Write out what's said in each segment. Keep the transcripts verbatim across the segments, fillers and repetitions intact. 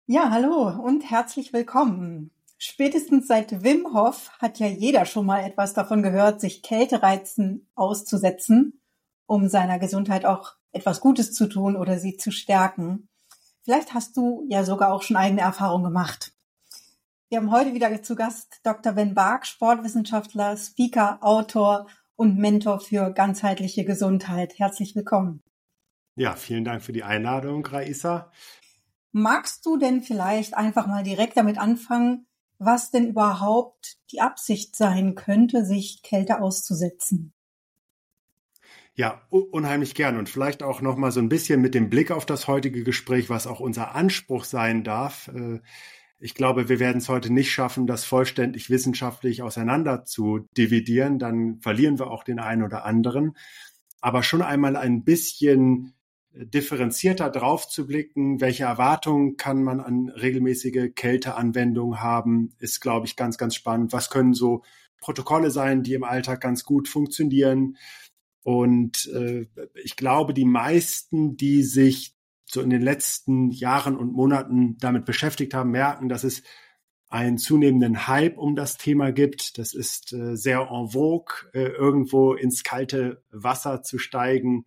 Ja, hallo und herzlich willkommen. Spätestens seit Wim Hof hat ja jeder schon mal etwas davon gehört, sich Kältereizen auszusetzen, um seiner Gesundheit auch etwas Gutes zu tun oder sie zu stärken. Vielleicht hast du ja sogar auch schon eigene Erfahrungen gemacht. Wir haben heute wieder zu Gast Doktor Ben Bark, Sportwissenschaftler, Speaker, Autor und Mentor für ganzheitliche Gesundheit. Herzlich willkommen. Ja, vielen Dank für die Einladung, Raisa. Magst du denn vielleicht einfach mal direkt damit anfangen, was denn überhaupt die Absicht sein könnte, sich Kälte auszusetzen? Ja, unheimlich gern und vielleicht auch noch mal so ein bisschen mit dem Blick auf das heutige Gespräch, was auch unser Anspruch sein darf. Ich glaube, wir werden es heute nicht schaffen, das vollständig wissenschaftlich auseinander zu dividieren. Dann verlieren wir auch den einen oder anderen. Aber schon einmal ein bisschen differenzierter drauf zu blicken, welche Erwartungen kann man an regelmäßige Kälteanwendungen haben, ist, glaube ich, ganz, ganz spannend. Was können so Protokolle sein, die im Alltag ganz gut funktionieren? Und äh, ich glaube, die meisten, die sich so in den letzten Jahren und Monaten damit beschäftigt haben, merken, dass es einen zunehmenden Hype um das Thema gibt. Das ist äh, sehr en vogue, äh, irgendwo ins kalte Wasser zu steigen.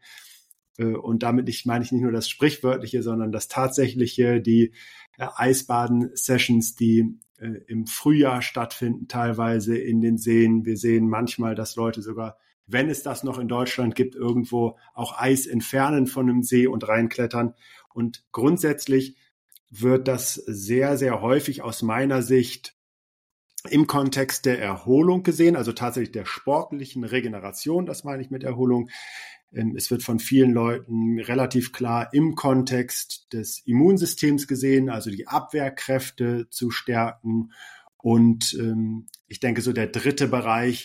Und damit nicht, meine ich nicht nur das Sprichwörtliche, sondern das Tatsächliche, die äh, Eisbaden-Sessions, die äh, im Frühjahr stattfinden, teilweise in den Seen. Wir sehen manchmal, dass Leute sogar, wenn es das noch in Deutschland gibt, irgendwo auch Eis entfernen von einem See und reinklettern. Und grundsätzlich wird das sehr, sehr häufig aus meiner Sicht im Kontext der Erholung gesehen, also tatsächlich der sportlichen Regeneration, das meine ich mit Erholung. Es wird von vielen Leuten relativ klar im Kontext des Immunsystems gesehen, also die Abwehrkräfte zu stärken. Und ähm, ich denke, so der dritte Bereich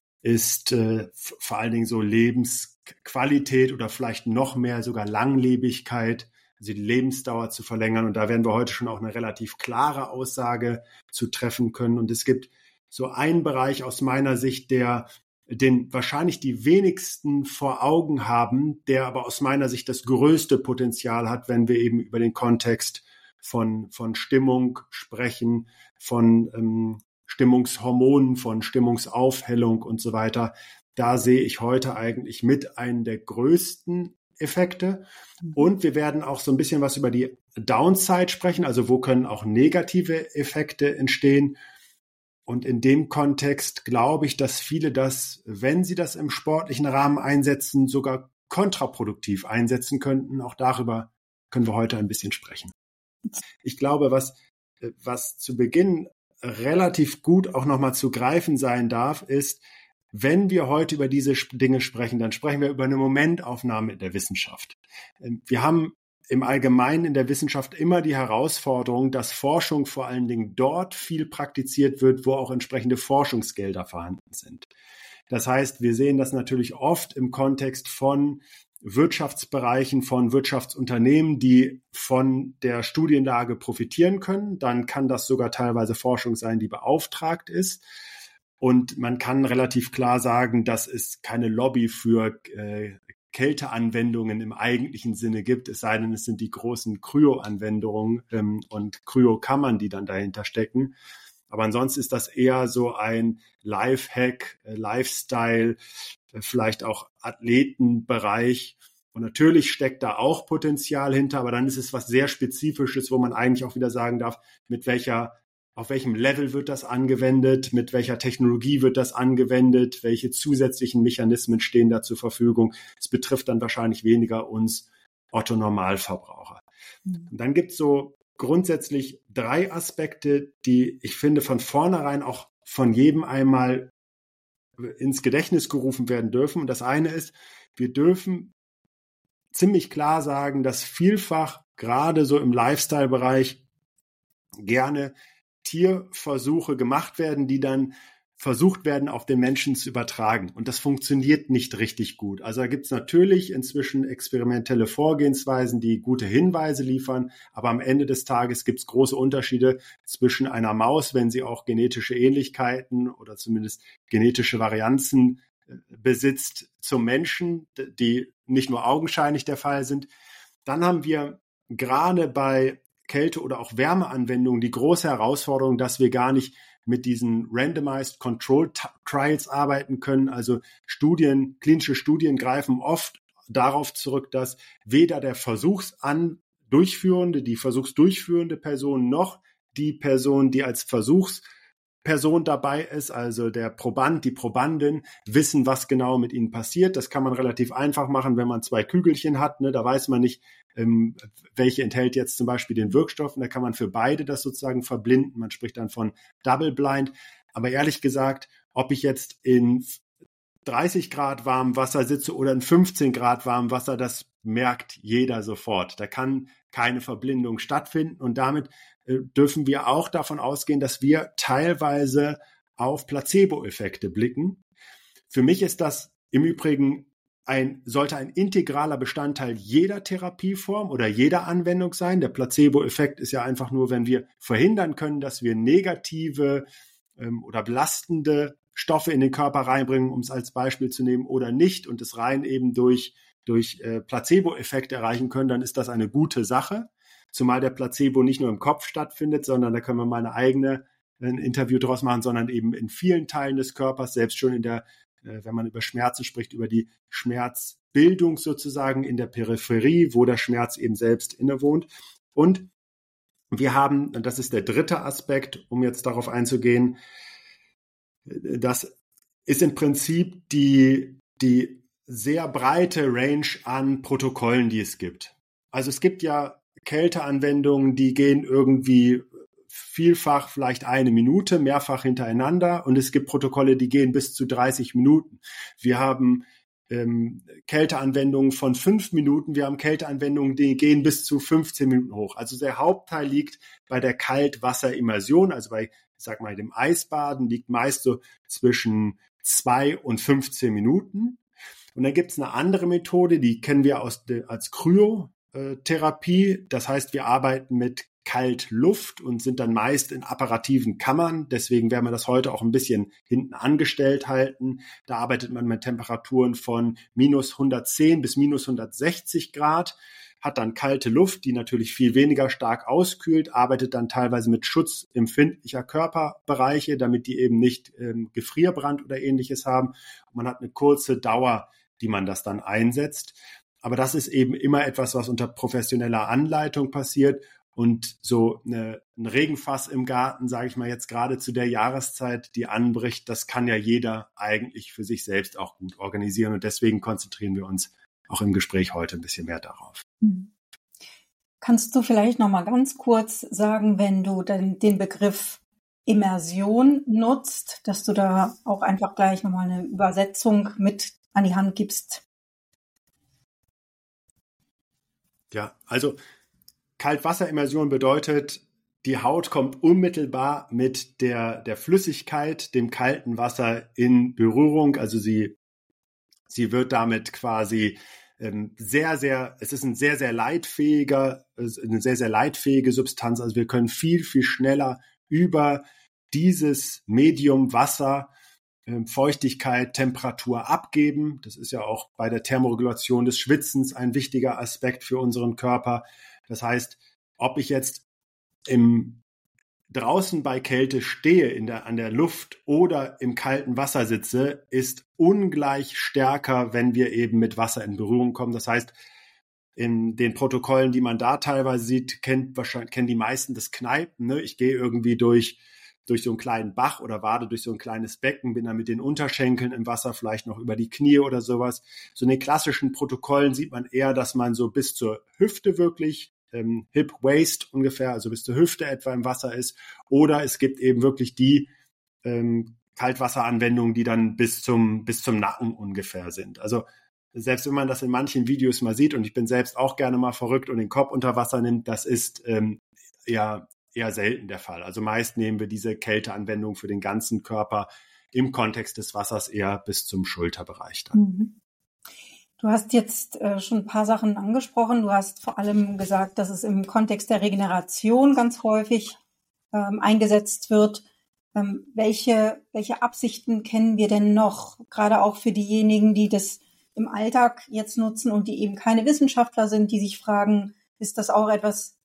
ist äh, vor allen Dingen so Lebensqualität oder vielleicht noch mehr sogar Langlebigkeit, also die Lebensdauer zu verlängern. Und da werden wir heute schon auch eine relativ klare Aussage zu treffen können. Und es gibt so einen Bereich aus meiner Sicht, der den wahrscheinlich die wenigsten vor Augen haben, der aber aus meiner Sicht das größte Potenzial hat, wenn wir eben über den Kontext von, von Stimmung sprechen, von ähm, Stimmungshormonen, von Stimmungsaufhellung und so weiter. Da sehe ich heute eigentlich mit einen der größten Effekte. Und wir werden auch so ein bisschen was über die Downside sprechen, also wo können auch negative Effekte entstehen. Und in dem Kontext glaube ich, dass viele das, wenn sie das im sportlichen Rahmen einsetzen, sogar kontraproduktiv einsetzen könnten. Auch darüber können wir heute ein bisschen sprechen. Ich glaube, was, was zu Beginn relativ gut auch nochmal zu greifen sein darf, ist, wenn wir heute über diese Dinge sprechen, dann sprechen wir über eine Momentaufnahme in der Wissenschaft. Wir haben im Allgemeinen in der Wissenschaft immer die Herausforderung, dass Forschung vor allen Dingen dort viel praktiziert wird, wo auch entsprechende Forschungsgelder vorhanden sind. Das heißt, wir sehen das natürlich oft im Kontext von Wirtschaftsbereichen, von Wirtschaftsunternehmen, die von der Studienlage profitieren können. Dann kann das sogar teilweise Forschung sein, die beauftragt ist. Und man kann relativ klar sagen, dass es keine Lobby für äh, Kälteanwendungen im eigentlichen Sinne gibt, es sei denn, es sind die großen Kryo-Anwendungen ähm, und Kryokammern, die dann dahinter stecken. Aber ansonsten ist das eher so ein Lifehack, äh, Lifestyle, äh, vielleicht auch Athletenbereich. Und natürlich steckt da auch Potenzial hinter, aber dann ist es was sehr Spezifisches, wo man eigentlich auch wieder sagen darf, mit welcher auf welchem Level wird das angewendet, mit welcher Technologie wird das angewendet, welche zusätzlichen Mechanismen stehen da zur Verfügung. Es betrifft dann wahrscheinlich weniger uns Otto-Normalverbraucher. Mhm. Und dann gibt es so grundsätzlich drei Aspekte, die ich finde von vornherein auch von jedem einmal ins Gedächtnis gerufen werden dürfen. Und das eine ist, wir dürfen ziemlich klar sagen, dass vielfach gerade so im Lifestyle-Bereich gerne Tierversuche gemacht werden, die dann versucht werden, auf den Menschen zu übertragen. Und das funktioniert nicht richtig gut. Also da gibt es natürlich inzwischen experimentelle Vorgehensweisen, die gute Hinweise liefern. Aber am Ende des Tages gibt es große Unterschiede zwischen einer Maus, wenn sie auch genetische Ähnlichkeiten oder zumindest genetische Varianzen besitzt, zum Menschen, die nicht nur augenscheinlich der Fall sind. Dann haben wir gerade bei Kälte- oder auch Wärmeanwendungen die große Herausforderung, dass wir gar nicht mit diesen Randomized Control Trials arbeiten können. Also Studien, klinische Studien greifen oft darauf zurück, dass weder der Versuchsan Durchführende, die versuchsdurchführende Person noch die Person, die als Versuchsperson dabei ist, also der Proband, die Probandin, wissen, was genau mit ihnen passiert. Das kann man relativ einfach machen, wenn man zwei Kügelchen hat. Ne? Da weiß man nicht, ähm, welche enthält jetzt zum Beispiel den Wirkstoff. Und da kann man für beide das sozusagen verblinden. Man spricht dann von Double Blind. Aber ehrlich gesagt, ob ich jetzt in dreißig Grad warmem Wasser sitze oder in fünfzehn Grad warmem Wasser, das merkt jeder sofort. Da kann keine Verblindung stattfinden und damit äh, dürfen wir auch davon ausgehen, dass wir teilweise auf Placebo-Effekte blicken. Für mich ist das im Übrigen ein, sollte ein integraler Bestandteil jeder Therapieform oder jeder Anwendung sein. Der Placebo-Effekt ist ja einfach nur, wenn wir verhindern können, dass wir negative ähm, oder belastende Stoffe in den Körper reinbringen, um es als Beispiel zu nehmen, oder nicht und es rein eben durch, durch äh, Placebo-Effekte erreichen können, dann ist das eine gute Sache. Zumal der Placebo nicht nur im Kopf stattfindet, sondern da können wir mal eine eigene ein Interview draus machen, sondern eben in vielen Teilen des Körpers, selbst schon in der, äh, wenn man über Schmerzen spricht, über die Schmerzbildung sozusagen in der Peripherie, wo der Schmerz eben selbst innewohnt. Und wir haben, und das ist der dritte Aspekt, um jetzt darauf einzugehen, das ist im Prinzip die, die sehr breite Range an Protokollen, die es gibt. Also es gibt ja Kälteanwendungen, die gehen irgendwie vielfach vielleicht eine Minute, mehrfach hintereinander und es gibt Protokolle, die gehen bis zu dreißig Minuten. Wir haben ähm, Kälteanwendungen von fünf Minuten, wir haben Kälteanwendungen, die gehen bis zu fünfzehn Minuten hoch. Also der Hauptteil liegt bei der Kaltwasserimmersion, also bei, ich sag mal, dem Eisbaden liegt meist so zwischen zwei und fünfzehn Minuten. Und dann gibt es eine andere Methode, die kennen wir aus de, als Kryotherapie. Das heißt, wir arbeiten mit Kaltluft und sind dann meist in apparativen Kammern. Deswegen werden wir das heute auch ein bisschen hinten angestellt halten. Da arbeitet man mit Temperaturen von minus hundertzehn bis minus hundertsechzig Grad, hat dann kalte Luft, die natürlich viel weniger stark auskühlt, arbeitet dann teilweise mit Schutz empfindlicher Körperbereiche, damit die eben nicht ähm, Gefrierbrand oder Ähnliches haben. Und man hat eine kurze Dauer, die man das dann einsetzt. Aber das ist eben immer etwas, was unter professioneller Anleitung passiert. Und so eine, ein Regenfass im Garten, sage ich mal jetzt gerade zu der Jahreszeit, die anbricht, das kann ja jeder eigentlich für sich selbst auch gut organisieren. Und deswegen konzentrieren wir uns auch im Gespräch heute ein bisschen mehr darauf. Kannst du vielleicht noch mal ganz kurz sagen, wenn du dann den Begriff Immersion nutzt, dass du da auch einfach gleich noch mal eine Übersetzung mit an die Hand gibst? Ja, also Kaltwasserimmersion bedeutet, die Haut kommt unmittelbar mit der, der Flüssigkeit, dem kalten Wasser in Berührung. Also sie, sie wird damit quasi ähm, sehr, sehr, es ist ein sehr, sehr leitfähiger, eine sehr, sehr leitfähige Substanz. Also wir können viel, viel schneller über dieses Medium Wasser ähm, Feuchtigkeit, Temperatur abgeben. Das ist ja auch bei der Thermoregulation des Schwitzens ein wichtiger Aspekt für unseren Körper. Das heißt, ob ich jetzt im, draußen bei Kälte stehe, in der, an der Luft oder im kalten Wasser sitze, ist ungleich stärker, wenn wir eben mit Wasser in Berührung kommen. Das heißt, in den Protokollen, die man da teilweise sieht, kennt wahrscheinlich, kennen die meisten das Kneipen. Ne? Ich gehe irgendwie durch, durch so einen kleinen Bach oder wade durch so ein kleines Becken, bin dann mit den Unterschenkeln im Wasser, vielleicht noch über die Knie oder sowas. So in den klassischen Protokollen sieht man eher, dass man so bis zur Hüfte wirklich ähm, Hip Waist ungefähr, also bis zur Hüfte etwa im Wasser ist. Oder es gibt eben wirklich die ähm, Kaltwasseranwendungen, die dann bis zum, bis zum Nacken ungefähr sind. Also selbst wenn man das in manchen Videos mal sieht, und ich bin selbst auch gerne mal verrückt und den Kopf unter Wasser nimmt, das ist ähm, eher, eher selten der Fall. Also meist nehmen wir diese Kälteanwendung für den ganzen Körper im Kontext des Wassers eher bis zum Schulterbereich dann. Mhm. Du hast jetzt äh, schon ein paar Sachen angesprochen. Du hast vor allem gesagt, dass es im Kontext der Regeneration ganz häufig ähm, eingesetzt wird. Ähm, welche, welche Absichten kennen wir denn noch, gerade auch für diejenigen, die das im Alltag jetzt nutzen und die eben keine Wissenschaftler sind, die sich fragen, ist das auch etwas,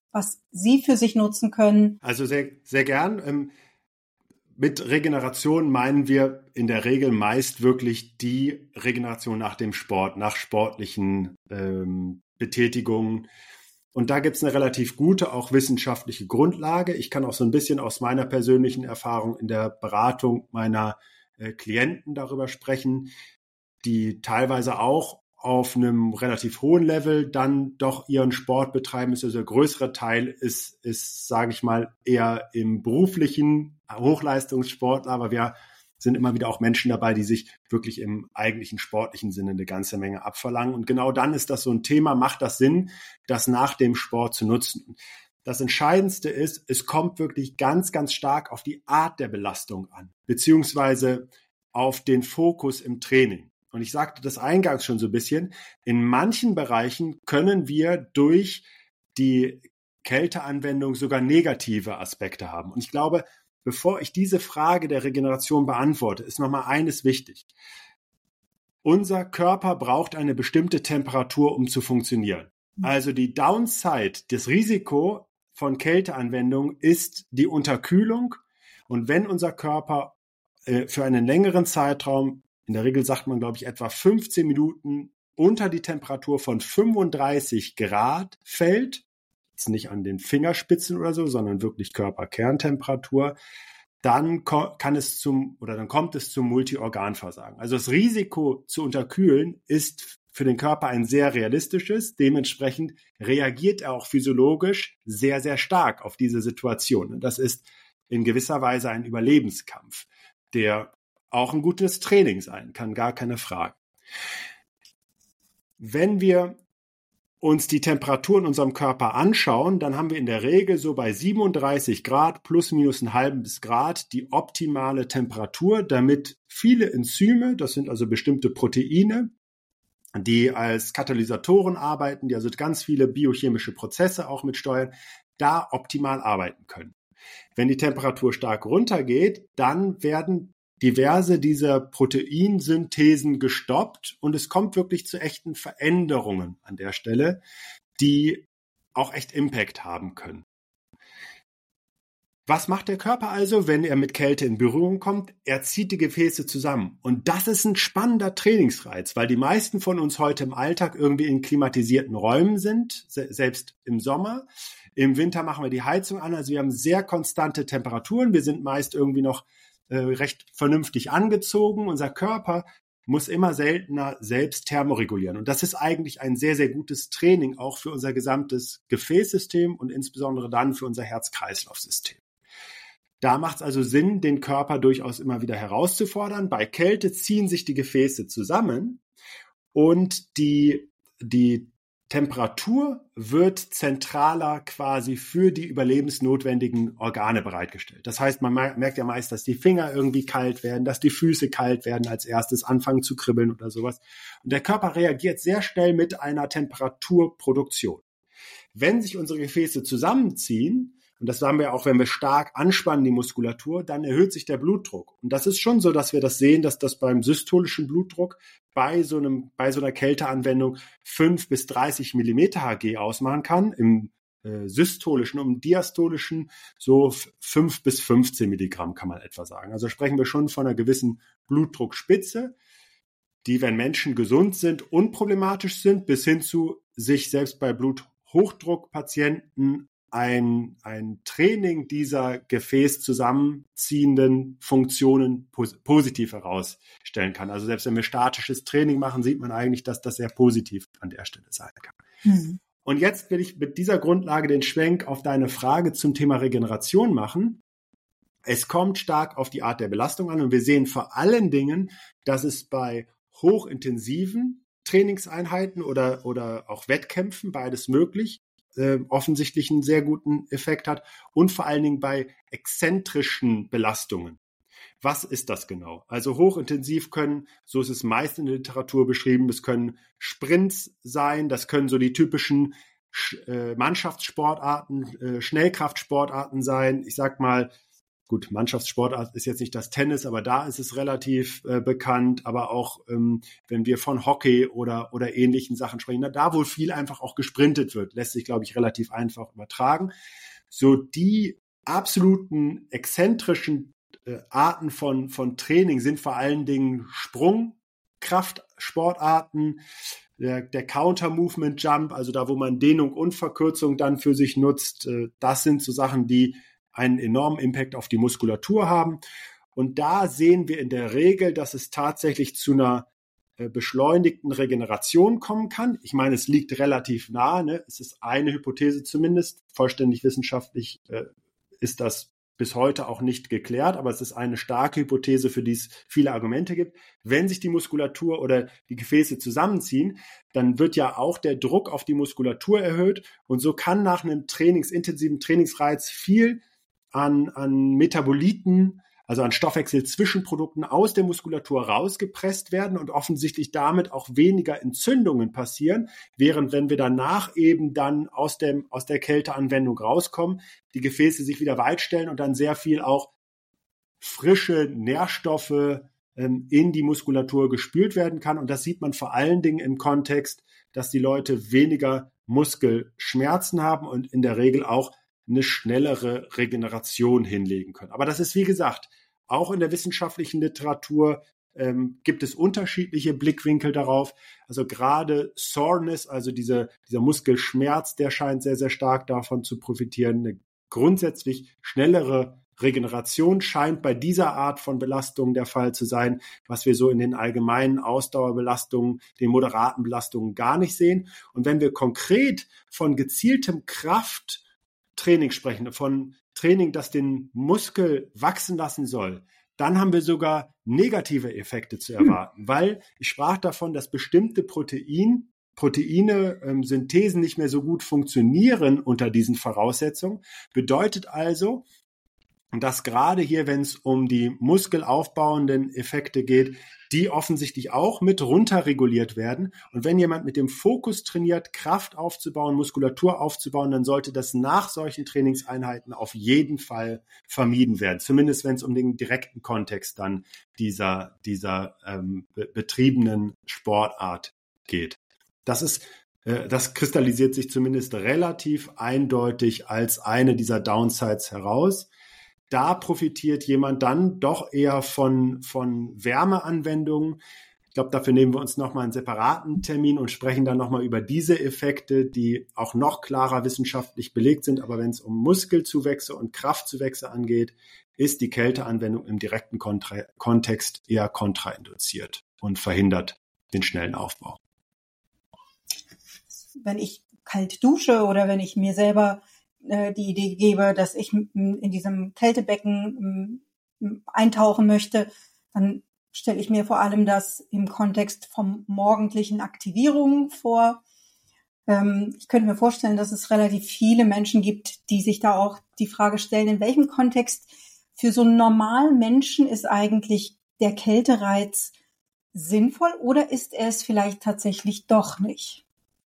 was Sie für sich nutzen können? Also sehr, sehr gern. Ähm, mit Regeneration meinen wir in der Regel meist wirklich die Regeneration nach dem Sport, nach sportlichen ähm, Betätigungen. Und da gibt es eine relativ gute, auch wissenschaftliche Grundlage. Ich kann auch so ein bisschen aus meiner persönlichen Erfahrung in der Beratung meiner äh, Klienten darüber sprechen, die teilweise auch auf einem relativ hohen Level dann doch ihren Sport betreiben. Also der größere Teil ist, ist, sage ich mal, eher im beruflichen Hochleistungssport, aber wir sind immer wieder auch Menschen dabei, die sich wirklich im eigentlichen sportlichen Sinne eine ganze Menge abverlangen. Und genau dann ist das so ein Thema, macht das Sinn, das nach dem Sport zu nutzen. Das Entscheidendste ist, es kommt wirklich ganz, ganz stark auf die Art der Belastung an, beziehungsweise auf den Fokus im Training. Und ich sagte das eingangs schon so ein bisschen, in manchen Bereichen können wir durch die Kälteanwendung sogar negative Aspekte haben. Und ich glaube, bevor ich diese Frage der Regeneration beantworte, ist nochmal eines wichtig. Unser Körper braucht eine bestimmte Temperatur, um zu funktionieren. Also die Downside, das Risiko von Kälteanwendung ist die Unterkühlung. Und wenn unser Körper äh, für einen längeren Zeitraum, in der Regel sagt man, glaube ich, etwa fünfzehn Minuten unter die Temperatur von fünfunddreißig Grad fällt, jetzt nicht an den Fingerspitzen oder so, sondern wirklich Körperkerntemperatur, dann kann es zum oder dann kommt es zum Multiorganversagen. Also das Risiko zu unterkühlen ist für den Körper ein sehr realistisches. Dementsprechend reagiert er auch physiologisch sehr, sehr stark auf diese Situation. Und das ist in gewisser Weise ein Überlebenskampf, der auch ein gutes Training sein kann, gar keine Frage. Wenn wir uns die Temperatur in unserem Körper anschauen, dann haben wir in der Regel so bei siebenunddreißig Grad plus minus ein halbes Grad die optimale Temperatur, damit viele Enzyme, das sind also bestimmte Proteine, die als Katalysatoren arbeiten, die also ganz viele biochemische Prozesse auch mitsteuern, da optimal arbeiten können. Wenn die Temperatur stark runtergeht, dann werden diverse dieser Proteinsynthesen gestoppt und es kommt wirklich zu echten Veränderungen an der Stelle, die auch echt Impact haben können. Was macht der Körper also, wenn er mit Kälte in Berührung kommt? Er zieht die Gefäße zusammen. Und das ist ein spannender Trainingsreiz, weil die meisten von uns heute im Alltag irgendwie in klimatisierten Räumen sind, selbst im Sommer. Im Winter machen wir die Heizung an, also wir haben sehr konstante Temperaturen. Wir sind meist irgendwie noch äh, recht vernünftig angezogen. Unser Körper muss immer seltener selbst thermoregulieren. Und das ist eigentlich ein sehr, sehr gutes Training, auch für unser gesamtes Gefäßsystem und insbesondere dann für unser Herz-Kreislauf-System. Da macht es also Sinn, den Körper durchaus immer wieder herauszufordern. Bei Kälte ziehen sich die Gefäße zusammen und die, die Temperatur wird zentraler quasi für die überlebensnotwendigen Organe bereitgestellt. Das heißt, man merkt ja meist, dass die Finger irgendwie kalt werden, dass die Füße kalt werden, als erstes anfangen zu kribbeln oder sowas. Und der Körper reagiert sehr schnell mit einer Temperaturproduktion. Wenn sich unsere Gefäße zusammenziehen, und das haben wir auch, wenn wir stark anspannen, die Muskulatur, dann erhöht sich der Blutdruck. Und das ist schon so, dass wir das sehen, dass das beim systolischen Blutdruck bei so einem, bei so einer Kälteanwendung fünf bis dreißig Millimeter Hg ausmachen kann. Im äh, systolischen und im diastolischen so fünf bis fünfzehn Milligramm kann man etwa sagen. Also sprechen wir schon von einer gewissen Blutdruckspitze, die, wenn Menschen gesund sind, unproblematisch sind, bis hin zu sich selbst bei Bluthochdruckpatienten ein, ein Training dieser gefäß zusammenziehenden Funktionen pos- positiv herausstellen kann. Also selbst wenn wir statisches Training machen, sieht man eigentlich, dass das sehr positiv an der Stelle sein kann. Mhm. Und jetzt will ich mit dieser Grundlage den Schwenk auf deine Frage zum Thema Regeneration machen. Es kommt stark auf die Art der Belastung an und wir sehen vor allen Dingen, dass es bei hochintensiven Trainingseinheiten oder, oder auch Wettkämpfen, beides möglich, Äh, offensichtlich einen sehr guten Effekt hat und vor allen Dingen bei exzentrischen Belastungen. Was ist das genau? Also hochintensiv können, so ist es meist in der Literatur beschrieben, das können Sprints sein, das können so die typischen äh, Mannschaftssportarten, äh, Schnellkraftsportarten sein. Ich sag mal, gut, Mannschaftssportart ist jetzt nicht das Tennis, aber da ist es relativ äh, bekannt. Aber auch, ähm, wenn wir von Hockey oder, oder ähnlichen Sachen sprechen, na, da wo viel einfach auch gesprintet wird, lässt sich, glaube ich, relativ einfach übertragen. So die absoluten exzentrischen äh, Arten von, von Training sind vor allen Dingen Sprungkraftsportarten, der, der Counter-Movement-Jump, also da, wo man Dehnung und Verkürzung dann für sich nutzt. Äh, das sind so Sachen, die einen enormen Impact auf die Muskulatur haben. Und da sehen wir in der Regel, dass es tatsächlich zu einer äh, beschleunigten Regeneration kommen kann. Ich meine, es liegt relativ nahe, ne? Es ist eine Hypothese zumindest. Vollständig wissenschaftlich äh, ist das bis heute auch nicht geklärt, aber es ist eine starke Hypothese, für die es viele Argumente gibt. Wenn sich die Muskulatur oder die Gefäße zusammenziehen, dann wird ja auch der Druck auf die Muskulatur erhöht und so kann nach einem trainingsintensiven Trainingsreiz viel an, an Metaboliten, also an Stoffwechselzwischenprodukten aus der Muskulatur rausgepresst werden und offensichtlich damit auch weniger Entzündungen passieren, während wenn wir danach eben dann aus, dem, aus der Kälteanwendung rauskommen, die Gefäße sich wieder weitstellen und dann sehr viel auch frische Nährstoffe ähm, in die Muskulatur gespült werden kann. Und das sieht man vor allen Dingen im Kontext, dass die Leute weniger Muskelschmerzen haben und in der Regel auch eine schnellere Regeneration hinlegen können. Aber das ist, wie gesagt, auch in der wissenschaftlichen Literatur ähm, gibt es unterschiedliche Blickwinkel darauf. Also gerade Soreness, also diese, dieser Muskelschmerz, der scheint sehr, sehr stark davon zu profitieren. Eine grundsätzlich schnellere Regeneration scheint bei dieser Art von Belastung der Fall zu sein, was wir so in den allgemeinen Ausdauerbelastungen, den moderaten Belastungen gar nicht sehen. Und wenn wir konkret von gezieltem Kraft Training sprechen, von Training, das den Muskel wachsen lassen soll, dann haben wir sogar negative Effekte zu erwarten, hm. weil ich sprach davon, dass bestimmte Protein, Proteine, ähm, Synthesen nicht mehr so gut funktionieren unter diesen Voraussetzungen. Bedeutet also, dass gerade hier, wenn es um die muskelaufbauenden Effekte geht, die offensichtlich auch mit runterreguliert werden. Und wenn jemand mit dem Fokus trainiert, Kraft aufzubauen, Muskulatur aufzubauen, dann sollte das nach solchen Trainingseinheiten auf jeden Fall vermieden werden. Zumindest wenn es um den direkten Kontext dann dieser, dieser ähm, be- betriebenen Sportart geht. Das ist, äh, das kristallisiert sich zumindest relativ eindeutig als eine dieser Downsides heraus. Da profitiert jemand dann doch eher von, von Wärmeanwendungen. Ich glaube, dafür nehmen wir uns nochmal einen separaten Termin und sprechen dann nochmal über diese Effekte, die auch noch klarer wissenschaftlich belegt sind. Aber wenn es um Muskelzuwächse und Kraftzuwächse angeht, ist die Kälteanwendung im direkten Kontra- Kontext eher kontrainduziert und verhindert den schnellen Aufbau. Wenn ich kalt dusche oder wenn ich mir selber die Idee gebe, dass ich in diesem Kältebecken eintauchen möchte, dann stelle ich mir vor allem das im Kontext vom morgendlichen Aktivierung vor. Ich könnte mir vorstellen, dass es relativ viele Menschen gibt, die sich da auch die Frage stellen, in welchem Kontext für so einen normalen Menschen ist eigentlich der Kältereiz sinnvoll oder ist er es vielleicht tatsächlich doch nicht?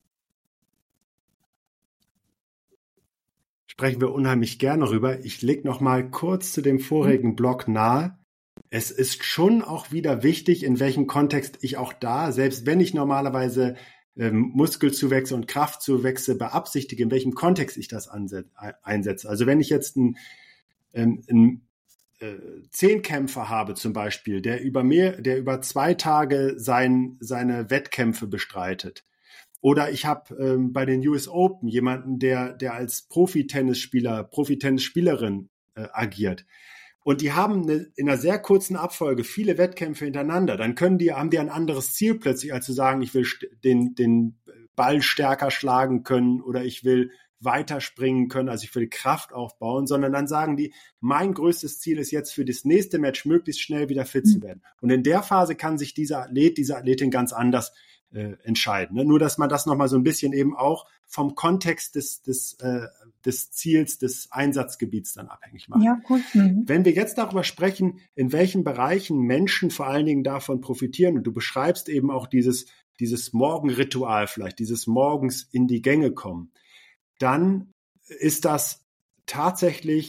Sprechen wir unheimlich gerne rüber. Ich leg noch mal kurz zu dem vorigen Block nahe. Es ist schon auch wieder wichtig, in welchem Kontext ich auch da, selbst wenn ich normalerweise ähm, Muskelzuwächse und Kraftzuwächse beabsichtige, in welchem Kontext ich das anset- einsetze. Also wenn ich jetzt einen, ähm, einen äh, Zehnkämpfer habe zum Beispiel, der über mehr, der über zwei Tage sein, seine Wettkämpfe bestreitet, oder ich habe ähm, bei den U S Open jemanden, der, der als Profi-Tennisspieler, Profi-Tennisspielerin äh, agiert. Und die haben eine, in einer sehr kurzen Abfolge viele Wettkämpfe hintereinander. Dann können die, haben die ein anderes Ziel plötzlich, als zu sagen, ich will den, den Ball stärker schlagen können oder ich will weiterspringen können, also ich will Kraft aufbauen, sondern dann sagen die, mein größtes Ziel ist jetzt für das nächste Match möglichst schnell wieder fit zu werden. Und in der Phase kann sich dieser Athlet, diese Athletin ganz anders Äh, entscheiden. Ne? Nur, dass man das nochmal so ein bisschen eben auch vom Kontext des, des, äh, des Ziels, des Einsatzgebiets dann abhängig macht. Ja, gut. Mhm. Wenn wir jetzt darüber sprechen, in welchen Bereichen Menschen vor allen Dingen davon profitieren, und du beschreibst eben auch dieses, dieses Morgenritual vielleicht, dieses morgens in die Gänge kommen, dann ist das tatsächlich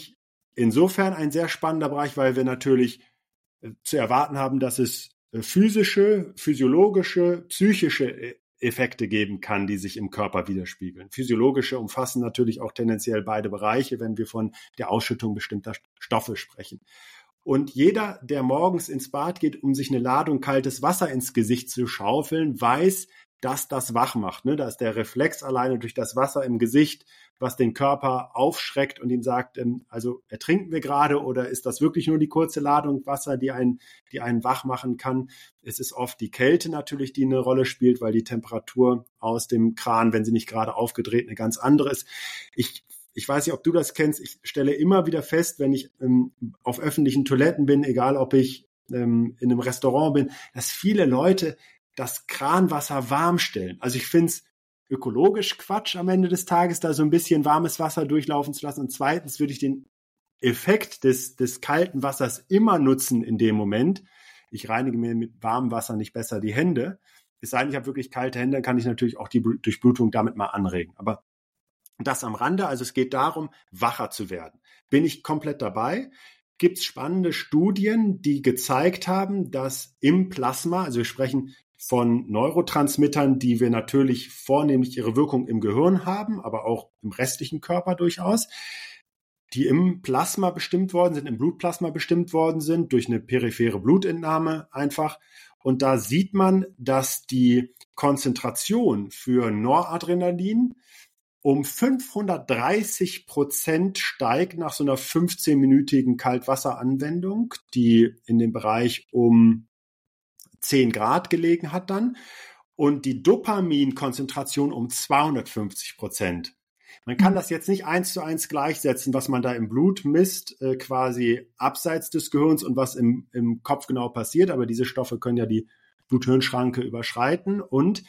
insofern ein sehr spannender Bereich, weil wir natürlich äh, zu erwarten haben, dass es äh, physische, physiologische, psychische äh, Effekte geben kann, die sich im Körper widerspiegeln. Physiologische umfassen natürlich auch tendenziell beide Bereiche, wenn wir von der Ausschüttung bestimmter Stoffe sprechen. Und jeder, der morgens ins Bad geht, um sich eine Ladung kaltes Wasser ins Gesicht zu schaufeln, weiß, dass das wach macht. Ne? Da ist der Reflex alleine durch das Wasser im Gesicht, was den Körper aufschreckt und ihm sagt, ähm, also ertrinken wir gerade oder ist das wirklich nur die kurze Ladung Wasser, die einen, die einen wach machen kann? Es ist oft die Kälte natürlich, die eine Rolle spielt, weil die Temperatur aus dem Kran, wenn sie nicht gerade aufgedreht, eine ganz andere ist. Ich Ich weiß nicht, ob du das kennst. Ich stelle immer wieder fest, wenn ich ähm, auf öffentlichen Toiletten bin, egal ob ich ähm, in einem Restaurant bin, dass viele Leute das Kranwasser warm stellen. Also ich finde es ökologisch Quatsch am Ende des Tages, da so ein bisschen warmes Wasser durchlaufen zu lassen. Und zweitens würde ich den Effekt des, des kalten Wassers immer nutzen in dem Moment. Ich reinige mir mit warmem Wasser nicht besser die Hände. Es sei denn, ich habe wirklich kalte Hände, dann kann ich natürlich auch die Durchblutung damit mal anregen. Aber das am Rande, also es geht darum, wacher zu werden. Bin ich komplett dabei? Gibt es spannende Studien, die gezeigt haben, dass im Plasma, also wir sprechen von Neurotransmittern, die wir natürlich vornehmlich ihre Wirkung im Gehirn haben, aber auch im restlichen Körper durchaus, die im Plasma bestimmt worden sind, im Blutplasma bestimmt worden sind, durch eine periphere Blutentnahme einfach. Und da sieht man, dass die Konzentration für Noradrenalin um fünfhundertdreißig Prozent steigt nach so einer fünfzehnminütigen Kaltwasseranwendung, die in dem Bereich um zehn Grad gelegen hat dann, und die Dopaminkonzentration um zweihundertfünfzig Prozent. Man kann das jetzt nicht eins zu eins gleichsetzen, was man da im Blut misst, äh, quasi abseits des Gehirns und was im, im Kopf genau passiert, aber diese Stoffe können ja die Blut-Hirn-Schranke überschreiten. Und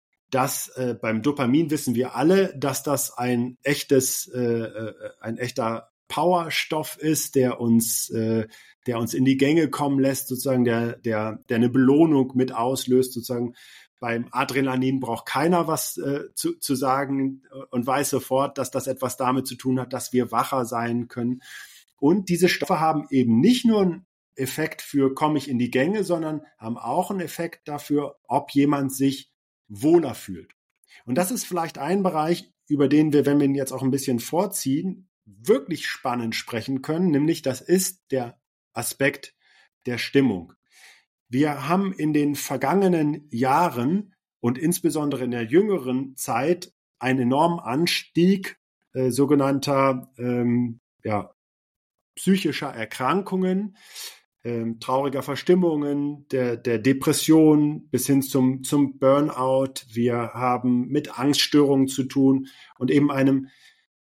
das äh, beim Dopamin wissen wir alle, dass das ein echtes, äh, ein echter Powerstoff ist, der uns, äh, der uns in die Gänge kommen lässt, sozusagen, der, der, der eine Belohnung mit auslöst, sozusagen. Beim Adrenalin braucht keiner was äh, zu, zu sagen und weiß sofort, dass das etwas damit zu tun hat, dass wir wacher sein können. Und diese Stoffe haben eben nicht nur einen Effekt für, komme ich in die Gänge, sondern haben auch einen Effekt dafür, ob jemand sich wohler fühlt. Und das ist vielleicht ein Bereich, über den wir, wenn wir ihn jetzt auch ein bisschen vorziehen, wirklich spannend sprechen können, nämlich das ist der Aspekt der Stimmung. Wir haben in den vergangenen Jahren und insbesondere in der jüngeren Zeit einen enormen Anstieg äh, sogenannter ähm, ja, psychischer Erkrankungen, ähm, trauriger Verstimmungen, der, der Depression bis hin zum, zum Burnout. Wir haben mit Angststörungen zu tun und eben einem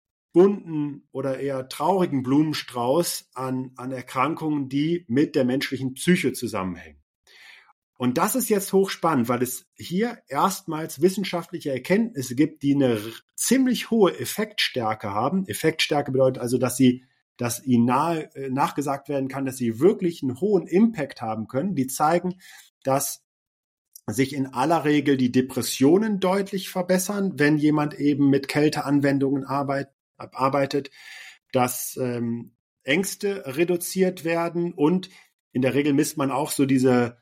bunten oder eher traurigen Blumenstrauß an, an Erkrankungen, die mit der menschlichen Psyche zusammenhängen. Und das ist jetzt hochspannend, weil es hier erstmals wissenschaftliche Erkenntnisse gibt, die eine ziemlich hohe Effektstärke haben. Effektstärke bedeutet also, dass sie, dass ihnen nahe, äh, nachgesagt werden kann, dass sie wirklich einen hohen Impact haben können. Die zeigen, dass sich in aller Regel die Depressionen deutlich verbessern, wenn jemand eben mit Kälteanwendungen arbeit, arbeitet, dass ähm, Ängste reduziert werden und in der Regel misst man auch so diese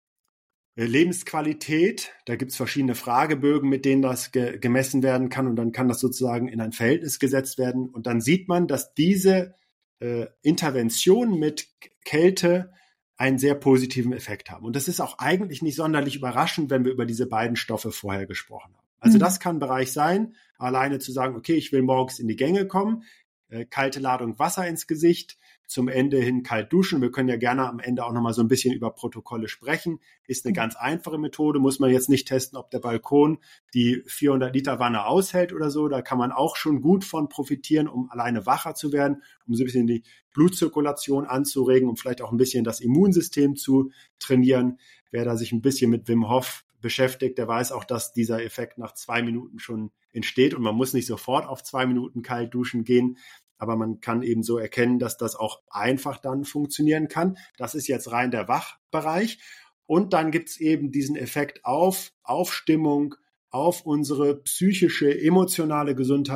Lebensqualität, da gibt es verschiedene Fragebögen, mit denen das ge- gemessen werden kann und dann kann das sozusagen in ein Verhältnis gesetzt werden und dann sieht man, dass diese äh, Intervention mit Kälte einen sehr positiven Effekt haben. Und das ist auch eigentlich nicht sonderlich überraschend, wenn wir über diese beiden Stoffe vorher gesprochen haben. Also mhm. das kann ein Bereich sein, alleine zu sagen, okay, ich will morgens in die Gänge kommen, äh, kalte Ladung Wasser ins Gesicht, zum Ende hin kalt duschen. Wir können ja gerne am Ende auch nochmal so ein bisschen über Protokolle sprechen. Ist eine ganz einfache Methode, muss man jetzt nicht testen, ob der Balkon die vierhundert Liter Wanne aushält oder so. Da kann man auch schon gut von profitieren, um alleine wacher zu werden, um so ein bisschen die Blutzirkulation anzuregen, um vielleicht auch ein bisschen das Immunsystem zu trainieren. Wer da sich ein bisschen mit Wim Hof beschäftigt, der weiß auch, dass dieser Effekt nach zwei Minuten schon entsteht und man muss nicht sofort auf zwei Minuten kalt duschen gehen. Aber man kann eben so erkennen, dass das auch einfach dann funktionieren kann. Das ist jetzt rein der Wachbereich. Und dann gibt es eben diesen Effekt auf, auf Stimmung, auf unsere psychische, emotionale Gesundheit,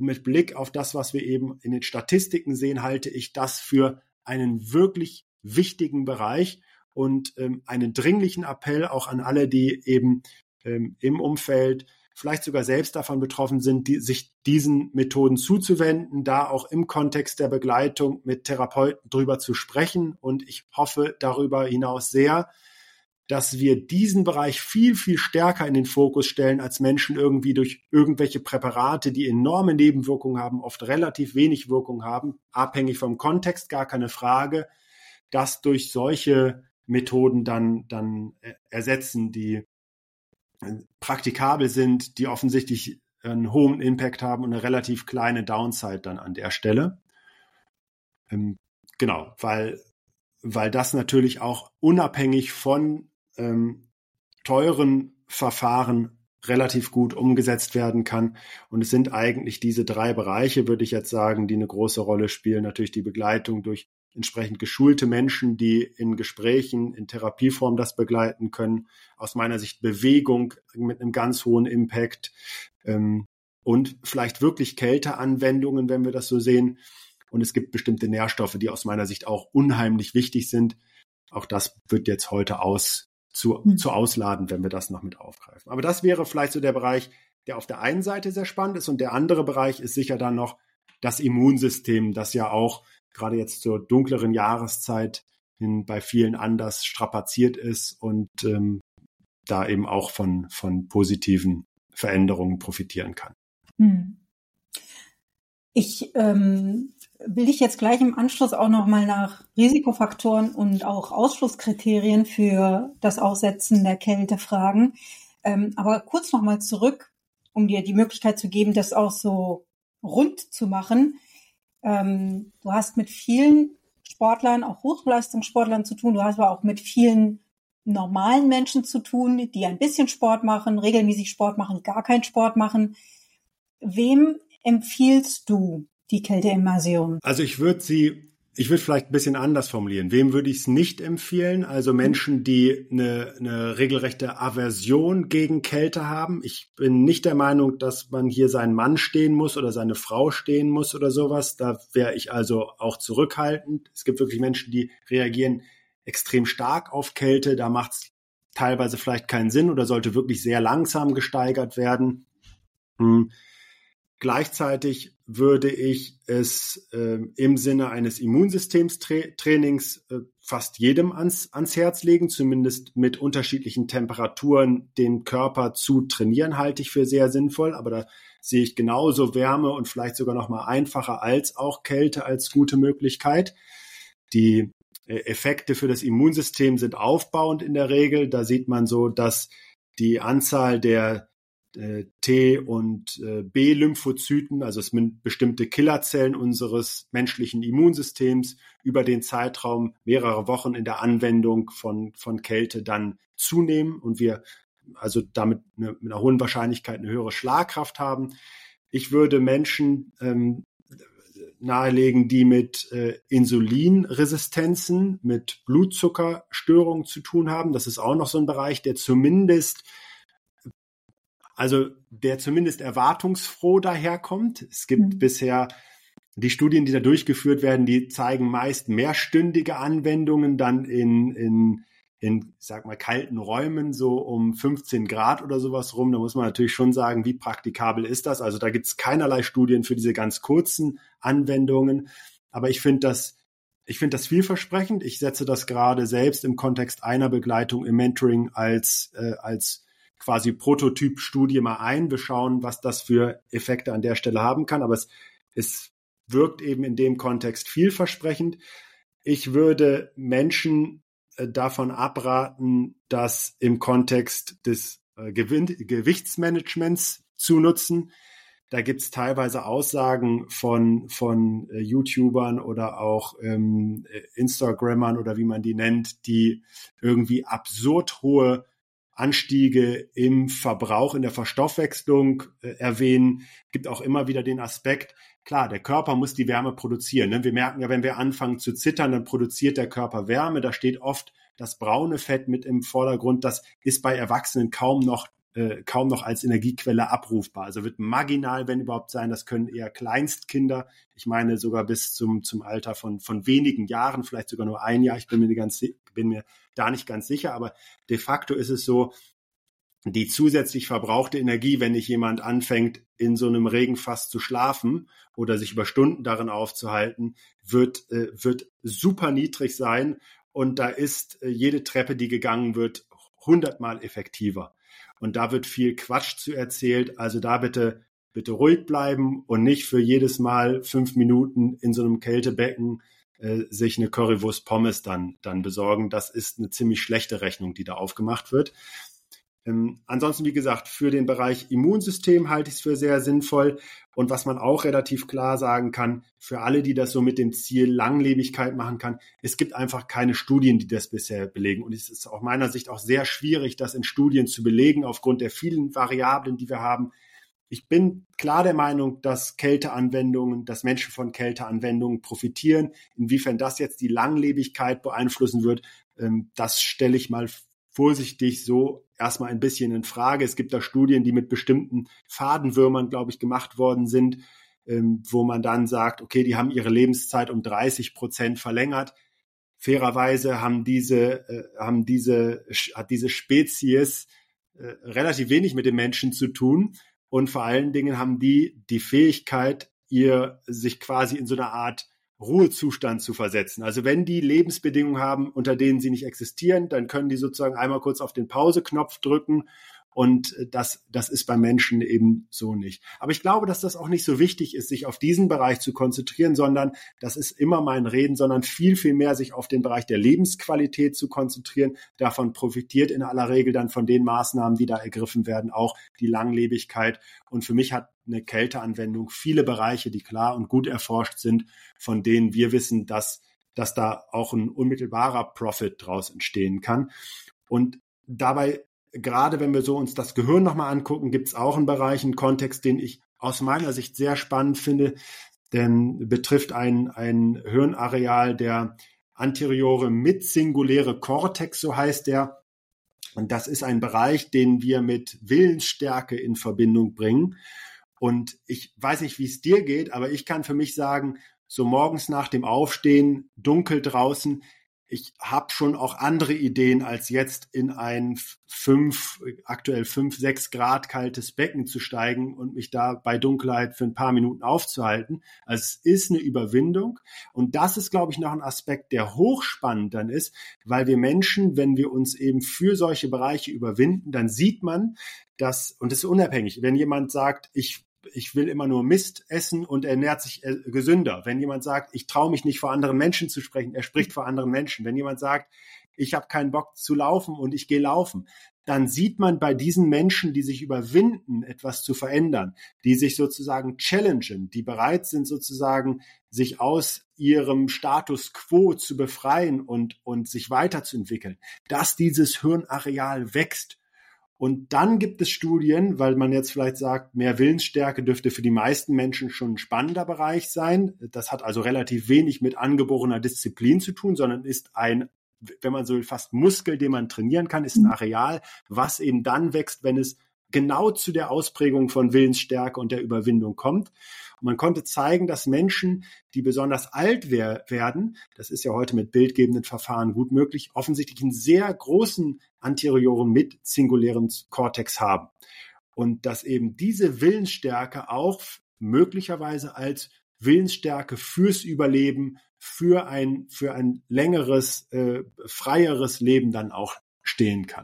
Und mit Blick auf das, was wir eben in den Statistiken sehen, halte ich das für einen wirklich wichtigen Bereich und ähm, einen dringlichen Appell auch an alle, die eben ähm, im Umfeld vielleicht sogar selbst davon betroffen sind, die, sich diesen Methoden zuzuwenden, da auch im Kontext der Begleitung mit Therapeuten drüber zu sprechen. Und ich hoffe darüber hinaus sehr, dass wir diesen Bereich viel, viel stärker in den Fokus stellen, als Menschen irgendwie durch irgendwelche Präparate, die enorme Nebenwirkungen haben, oft relativ wenig Wirkung haben, abhängig vom Kontext, gar keine Frage, dass durch solche Methoden dann, dann ersetzen, die praktikabel sind, die offensichtlich einen hohen Impact haben und eine relativ kleine Downside dann an der Stelle. Ähm, genau, weil, weil das natürlich auch unabhängig von ähm, teuren Verfahren relativ gut umgesetzt werden kann. Und es sind eigentlich diese drei Bereiche, würde ich jetzt sagen, die eine große Rolle spielen. Natürlich die Begleitung durch entsprechend geschulte Menschen, die in Gesprächen, in Therapieform das begleiten können. Aus meiner Sicht Bewegung mit einem ganz hohen Impact ähm, und vielleicht wirklich Kälteanwendungen, wenn wir das so sehen. Und es gibt bestimmte Nährstoffe, die aus meiner Sicht auch unheimlich wichtig sind. Auch das wird jetzt heute aus, zu, mhm. zu ausladen, wenn wir das noch mit aufgreifen. Aber das wäre vielleicht so der Bereich, der auf der einen Seite sehr spannend ist. Und der andere Bereich ist sicher dann noch das Immunsystem, das ja auch gerade jetzt zur dunkleren Jahreszeit hin bei vielen anders strapaziert ist und ähm, da eben auch von, von positiven Veränderungen profitieren kann. Hm. Ich ähm, will dich jetzt gleich im Anschluss auch nochmal nach Risikofaktoren und auch Ausschlusskriterien für das Aussetzen der Kälte fragen. Ähm, aber kurz nochmal zurück, um dir die Möglichkeit zu geben, das auch so rund zu machen. Ähm, du hast mit vielen Sportlern, auch Hochleistungssportlern zu tun. Du hast aber auch mit vielen normalen Menschen zu tun, die ein bisschen Sport machen, regelmäßig Sport machen, gar keinen Sport machen. Wem empfiehlst du die Kälteimmersion? Also ich würde sie, ich würde vielleicht ein bisschen anders formulieren. Wem würde ich es nicht empfehlen? Also Menschen, die eine, eine regelrechte Aversion gegen Kälte haben. Ich bin nicht der Meinung, dass man hier seinen Mann stehen muss oder seine Frau stehen muss oder sowas. Da wäre ich also auch zurückhaltend. Es gibt wirklich Menschen, die reagieren extrem stark auf Kälte. Da macht es teilweise vielleicht keinen Sinn oder sollte wirklich sehr langsam gesteigert werden. Hm. Gleichzeitig würde ich es äh, im Sinne eines Immunsystemstrainings äh, fast jedem ans, ans Herz legen, zumindest mit unterschiedlichen Temperaturen den Körper zu trainieren, halte ich für sehr sinnvoll. Aber da sehe ich genauso Wärme und vielleicht sogar noch mal einfacher als auch Kälte als gute Möglichkeit. Die äh, Effekte für das Immunsystem sind aufbauend in der Regel. Da sieht man so, dass die Anzahl der T- und B-Lymphozyten, also es sind bestimmte Killerzellen unseres menschlichen Immunsystems, über den Zeitraum mehrerer Wochen in der Anwendung von, von Kälte dann zunehmen und wir also damit eine, mit einer hohen Wahrscheinlichkeit eine höhere Schlagkraft haben. Ich würde Menschen ähm, nahelegen, die mit äh, Insulinresistenzen, mit Blutzuckerstörungen zu tun haben. Das ist auch noch so ein Bereich, der zumindest Also der zumindest erwartungsfroh daherkommt. Es gibt mhm. bisher die Studien, die da durchgeführt werden, die zeigen meist mehrstündige Anwendungen dann in, in, in, ich sag mal, kalten Räumen, so um fünfzehn Grad oder sowas rum. Da muss man natürlich schon sagen, wie praktikabel ist das? Also da gibt es keinerlei Studien für diese ganz kurzen Anwendungen. Aber ich finde das, ich finde das vielversprechend. Ich setze das gerade selbst im Kontext einer Begleitung im Mentoring als, äh, als quasi Prototyp-Studie mal ein. Wir schauen, was das für Effekte an der Stelle haben kann. Aber es, es wirkt eben in dem Kontext vielversprechend. Ich würde Menschen äh, davon abraten, das im Kontext des äh, Gewinn- Gewichtsmanagements zu nutzen. Da gibt es teilweise Aussagen von, von äh, YouTubern oder auch ähm, Instagrammern oder wie man die nennt, die irgendwie absurd hohe Anstiege im Verbrauch, in der Verstoffwechslung äh, erwähnen. Gibt auch immer wieder den Aspekt, klar, der Körper muss die Wärme produzieren. Ne? Wir merken ja, wenn wir anfangen zu zittern, dann produziert der Körper Wärme. Da steht oft das braune Fett mit im Vordergrund. Das ist bei Erwachsenen kaum noch äh, kaum noch als Energiequelle abrufbar. Also wird marginal, wenn überhaupt sein. Das können eher Kleinstkinder. Ich meine sogar bis zum, zum Alter von, von wenigen Jahren, vielleicht sogar nur ein Jahr. Ich bin mir, ganz, bin mir da nicht ganz sicher. Aber de facto ist es so, die zusätzlich verbrauchte Energie, wenn nicht jemand anfängt, in so einem Regenfass zu schlafen oder sich über Stunden darin aufzuhalten, wird, äh, wird super niedrig sein. Und da ist äh, jede Treppe, die gegangen wird, hundertmal effektiver. Und da wird viel Quatsch zu erzählt. Also da bitte, bitte ruhig bleiben und nicht für jedes Mal fünf Minuten in so einem Kältebecken äh, sich eine Currywurst Pommes dann, dann besorgen. Das ist eine ziemlich schlechte Rechnung, die da aufgemacht wird. Ähm, ansonsten, wie gesagt, für den Bereich Immunsystem halte ich es für sehr sinnvoll. Und was man auch relativ klar sagen kann, für alle, die das so mit dem Ziel Langlebigkeit machen kann, es gibt einfach keine Studien, die das bisher belegen. Und es ist aus meiner Sicht auch sehr schwierig, das in Studien zu belegen, aufgrund der vielen Variablen, die wir haben. Ich bin klar der Meinung, dass Kälteanwendungen, dass Menschen von Kälteanwendungen profitieren. Inwiefern das jetzt die Langlebigkeit beeinflussen wird, das stelle ich mal vorsichtig so erstmal ein bisschen in Frage. Es gibt da Studien, die mit bestimmten Fadenwürmern, glaube ich, gemacht worden sind, ähm, wo man dann sagt, okay, die haben ihre Lebenszeit um dreißig Prozent verlängert. Fairerweise haben diese, äh, haben diese, hat diese Spezies äh, relativ wenig mit den Menschen zu tun. Und vor allen Dingen haben die die Fähigkeit, ihr sich quasi in so eine Art Ruhezustand zu versetzen. Also wenn die Lebensbedingungen haben, unter denen sie nicht existieren, dann können die sozusagen einmal kurz auf den Pause-Knopf drücken und das, das ist bei Menschen eben so nicht. Aber ich glaube, dass das auch nicht so wichtig ist, sich auf diesen Bereich zu konzentrieren, sondern das ist immer mein Reden, sondern viel, viel mehr sich auf den Bereich der Lebensqualität zu konzentrieren. Davon profitiert in aller Regel dann von den Maßnahmen, die da ergriffen werden, auch die Langlebigkeit. Und für mich hat eine Kälteanwendung viele Bereiche, die klar und gut erforscht sind, von denen wir wissen, dass, dass da auch ein unmittelbarer Profit draus entstehen kann. Und dabei, gerade wenn wir so uns das Gehirn nochmal angucken, gibt es auch einen Bereich, einen Kontext, den ich aus meiner Sicht sehr spannend finde, denn betrifft ein, ein Hirnareal, der anteriore midsinguläre Kortex, so heißt der. Und das ist ein Bereich, den wir mit Willensstärke in Verbindung bringen. Und ich weiß nicht, wie es dir geht, aber ich kann für mich sagen, so morgens nach dem Aufstehen, dunkel draußen, ich habe schon auch andere Ideen, als jetzt in ein fünf, aktuell fünf, sechs Grad kaltes Becken zu steigen und mich da bei Dunkelheit für ein paar Minuten aufzuhalten. Also es ist eine Überwindung. Und das ist, glaube ich, noch ein Aspekt, der hochspannend dann ist, weil wir Menschen, wenn wir uns eben für solche Bereiche überwinden, dann sieht man, dass, und das ist unabhängig, wenn jemand sagt, ich ich will immer nur Mist essen und ernährt sich äh, gesünder. Wenn jemand sagt, ich traue mich nicht vor anderen Menschen zu sprechen, er spricht vor anderen Menschen. Wenn jemand sagt, ich habe keinen Bock zu laufen und ich gehe laufen, dann sieht man bei diesen Menschen, die sich überwinden, etwas zu verändern, die sich sozusagen challengen, die bereit sind sozusagen, sich aus ihrem Status quo zu befreien und, und sich weiterzuentwickeln, dass dieses Hirnareal wächst. Und dann gibt es Studien, weil man jetzt vielleicht sagt, mehr Willensstärke dürfte für die meisten Menschen schon ein spannender Bereich sein. Das hat also relativ wenig mit angeborener Disziplin zu tun, sondern ist ein, wenn man so will, fast Muskel, den man trainieren kann, ist ein Areal, was eben dann wächst, wenn es genau zu der Ausprägung von Willensstärke und der Überwindung kommt. Und man konnte zeigen, dass Menschen, die besonders alt wer- werden, das ist ja heute mit bildgebenden Verfahren gut möglich, offensichtlich einen sehr großen anterioren midsingulären Kortex haben. Und dass eben diese Willensstärke auch möglicherweise als Willensstärke fürs Überleben, für ein, für ein längeres, äh, freieres Leben dann auch stehen kann.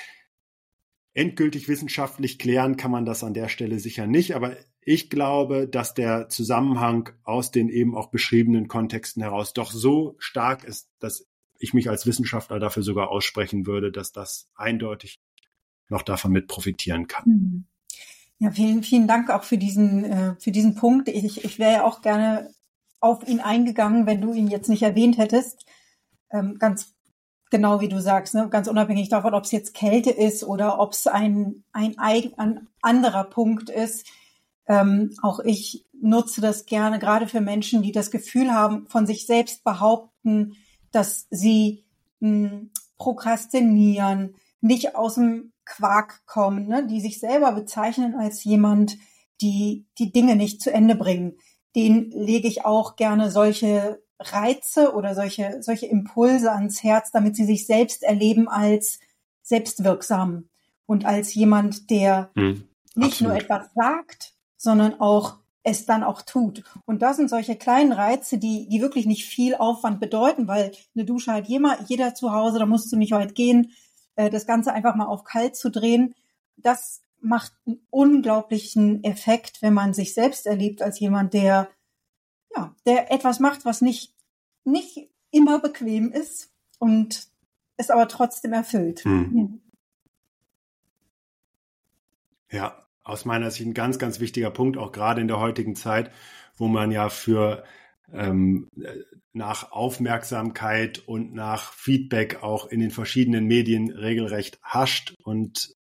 Endgültig wissenschaftlich klären kann man das an der Stelle sicher nicht, aber ich glaube, dass der Zusammenhang aus den eben auch beschriebenen Kontexten heraus doch so stark ist, dass ich mich als Wissenschaftler dafür sogar aussprechen würde, dass das eindeutig noch davon mit profitieren kann. Ja, vielen, vielen Dank auch für diesen, äh, für diesen Punkt. Ich, ich wäre ja auch gerne auf ihn eingegangen, wenn du ihn jetzt nicht erwähnt hättest. Ähm, ganz Genau wie du sagst, ne? Ganz unabhängig davon, ob es jetzt Kälte ist oder ob es ein, ein, ein anderer Punkt ist. Ähm, auch ich nutze das gerne, gerade für Menschen, die das Gefühl haben, von sich selbst behaupten, dass sie mh, prokrastinieren, nicht aus dem Quark kommen, ne, die sich selber bezeichnen als jemand, die die Dinge nicht zu Ende bringen. Denen lege ich auch gerne solche Reize oder solche, solche Impulse ans Herz, damit sie sich selbst erleben als selbstwirksam und als jemand, der mhm, nicht absolut. Nur etwas sagt, sondern auch es dann auch tut. Und das sind solche kleinen Reize, die, die wirklich nicht viel Aufwand bedeuten, weil eine Dusche hat jeder, jeder zu Hause, da musst du nicht weit gehen, das Ganze einfach mal auf kalt zu drehen. Das macht einen unglaublichen Effekt, wenn man sich selbst erlebt als jemand, der, ja, der etwas macht, was nicht, nicht immer bequem ist und es aber trotzdem erfüllt. Hm. Ja, aus meiner Sicht ein ganz, ganz wichtiger Punkt, auch gerade in der heutigen Zeit, wo man ja für ähm, nach Aufmerksamkeit und nach Feedback auch in den verschiedenen Medien regelrecht hascht, und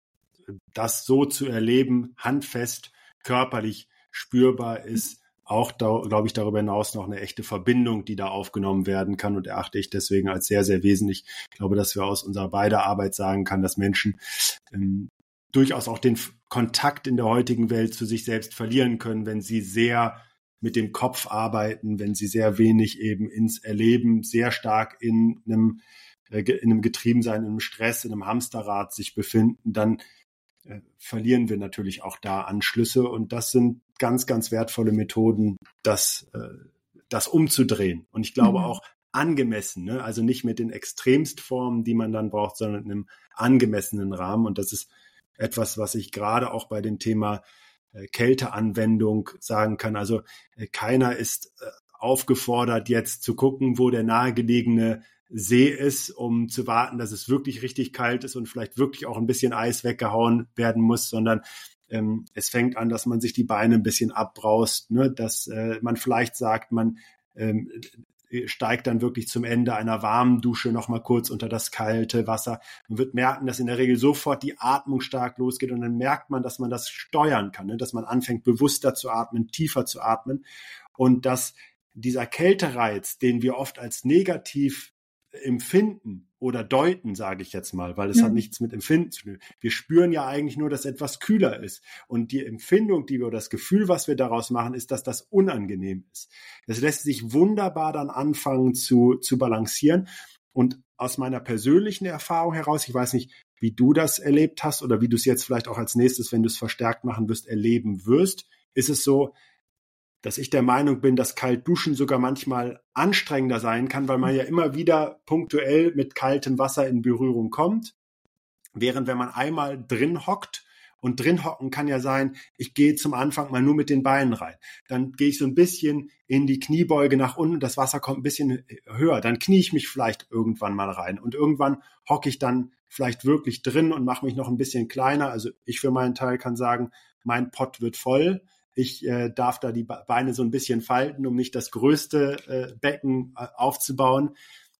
das so zu erleben, handfest, körperlich spürbar ist, auch, da, glaube ich, darüber hinaus noch eine echte Verbindung, die da aufgenommen werden kann, und erachte ich deswegen als sehr, sehr wesentlich. Ich glaube, dass wir aus unserer beider Arbeit sagen können, dass Menschen ähm, durchaus auch den Kontakt in der heutigen Welt zu sich selbst verlieren können, wenn sie sehr mit dem Kopf arbeiten, wenn sie sehr wenig eben ins Erleben, sehr stark in einem, äh, in einem Getriebensein, in einem Stress, in einem Hamsterrad sich befinden, dann äh, verlieren wir natürlich auch da Anschlüsse, und das sind ganz, ganz wertvolle Methoden, das, äh, das umzudrehen. Und ich glaube mhm. auch angemessen, ne? Also nicht mit den Extremstformen, die man dann braucht, sondern in einem angemessenen Rahmen. Und das ist etwas, was ich gerade auch bei dem Thema äh, Kälteanwendung sagen kann. Also äh, keiner ist äh, aufgefordert, jetzt zu gucken, wo der nahegelegene See ist, um zu warten, dass es wirklich richtig kalt ist und vielleicht wirklich auch ein bisschen Eis weggehauen werden muss, sondern ähm, es fängt an, dass man sich die Beine ein bisschen abbraust, ne? Dass äh, man vielleicht sagt, man ähm, steigt dann wirklich zum Ende einer warmen Dusche noch mal kurz unter das kalte Wasser. Man wird merken, dass in der Regel sofort die Atmung stark losgeht, und dann merkt man, dass man das steuern kann, ne? Dass man anfängt, bewusster zu atmen, tiefer zu atmen, und dass dieser Kältereiz, den wir oft als negativ empfinden oder deuten, sage ich jetzt mal, weil es mhm. hat nichts mit Empfinden zu tun. Wir spüren ja eigentlich nur, dass etwas kühler ist. Und die Empfindung, die wir, oder das Gefühl, was wir daraus machen, ist, dass das unangenehm ist. Das lässt sich wunderbar dann anfangen zu, zu balancieren. Und aus meiner persönlichen Erfahrung heraus, ich weiß nicht, wie du das erlebt hast oder wie du es jetzt vielleicht auch als nächstes, wenn du es verstärkt machen wirst, erleben wirst, ist es so, dass ich der Meinung bin, dass Kaltduschen sogar manchmal anstrengender sein kann, weil man ja immer wieder punktuell mit kaltem Wasser in Berührung kommt. Während wenn man einmal drin hockt, und drin hocken kann ja sein, ich gehe zum Anfang mal nur mit den Beinen rein. Dann gehe ich so ein bisschen in die Kniebeuge nach unten, das Wasser kommt ein bisschen höher. Dann knie ich mich vielleicht irgendwann mal rein. Und irgendwann hocke ich dann vielleicht wirklich drin und mache mich noch ein bisschen kleiner. Also ich für meinen Teil kann sagen, mein Pott wird voll. Ich äh, darf da die Beine so ein bisschen falten, um nicht das größte äh, Becken äh, aufzubauen.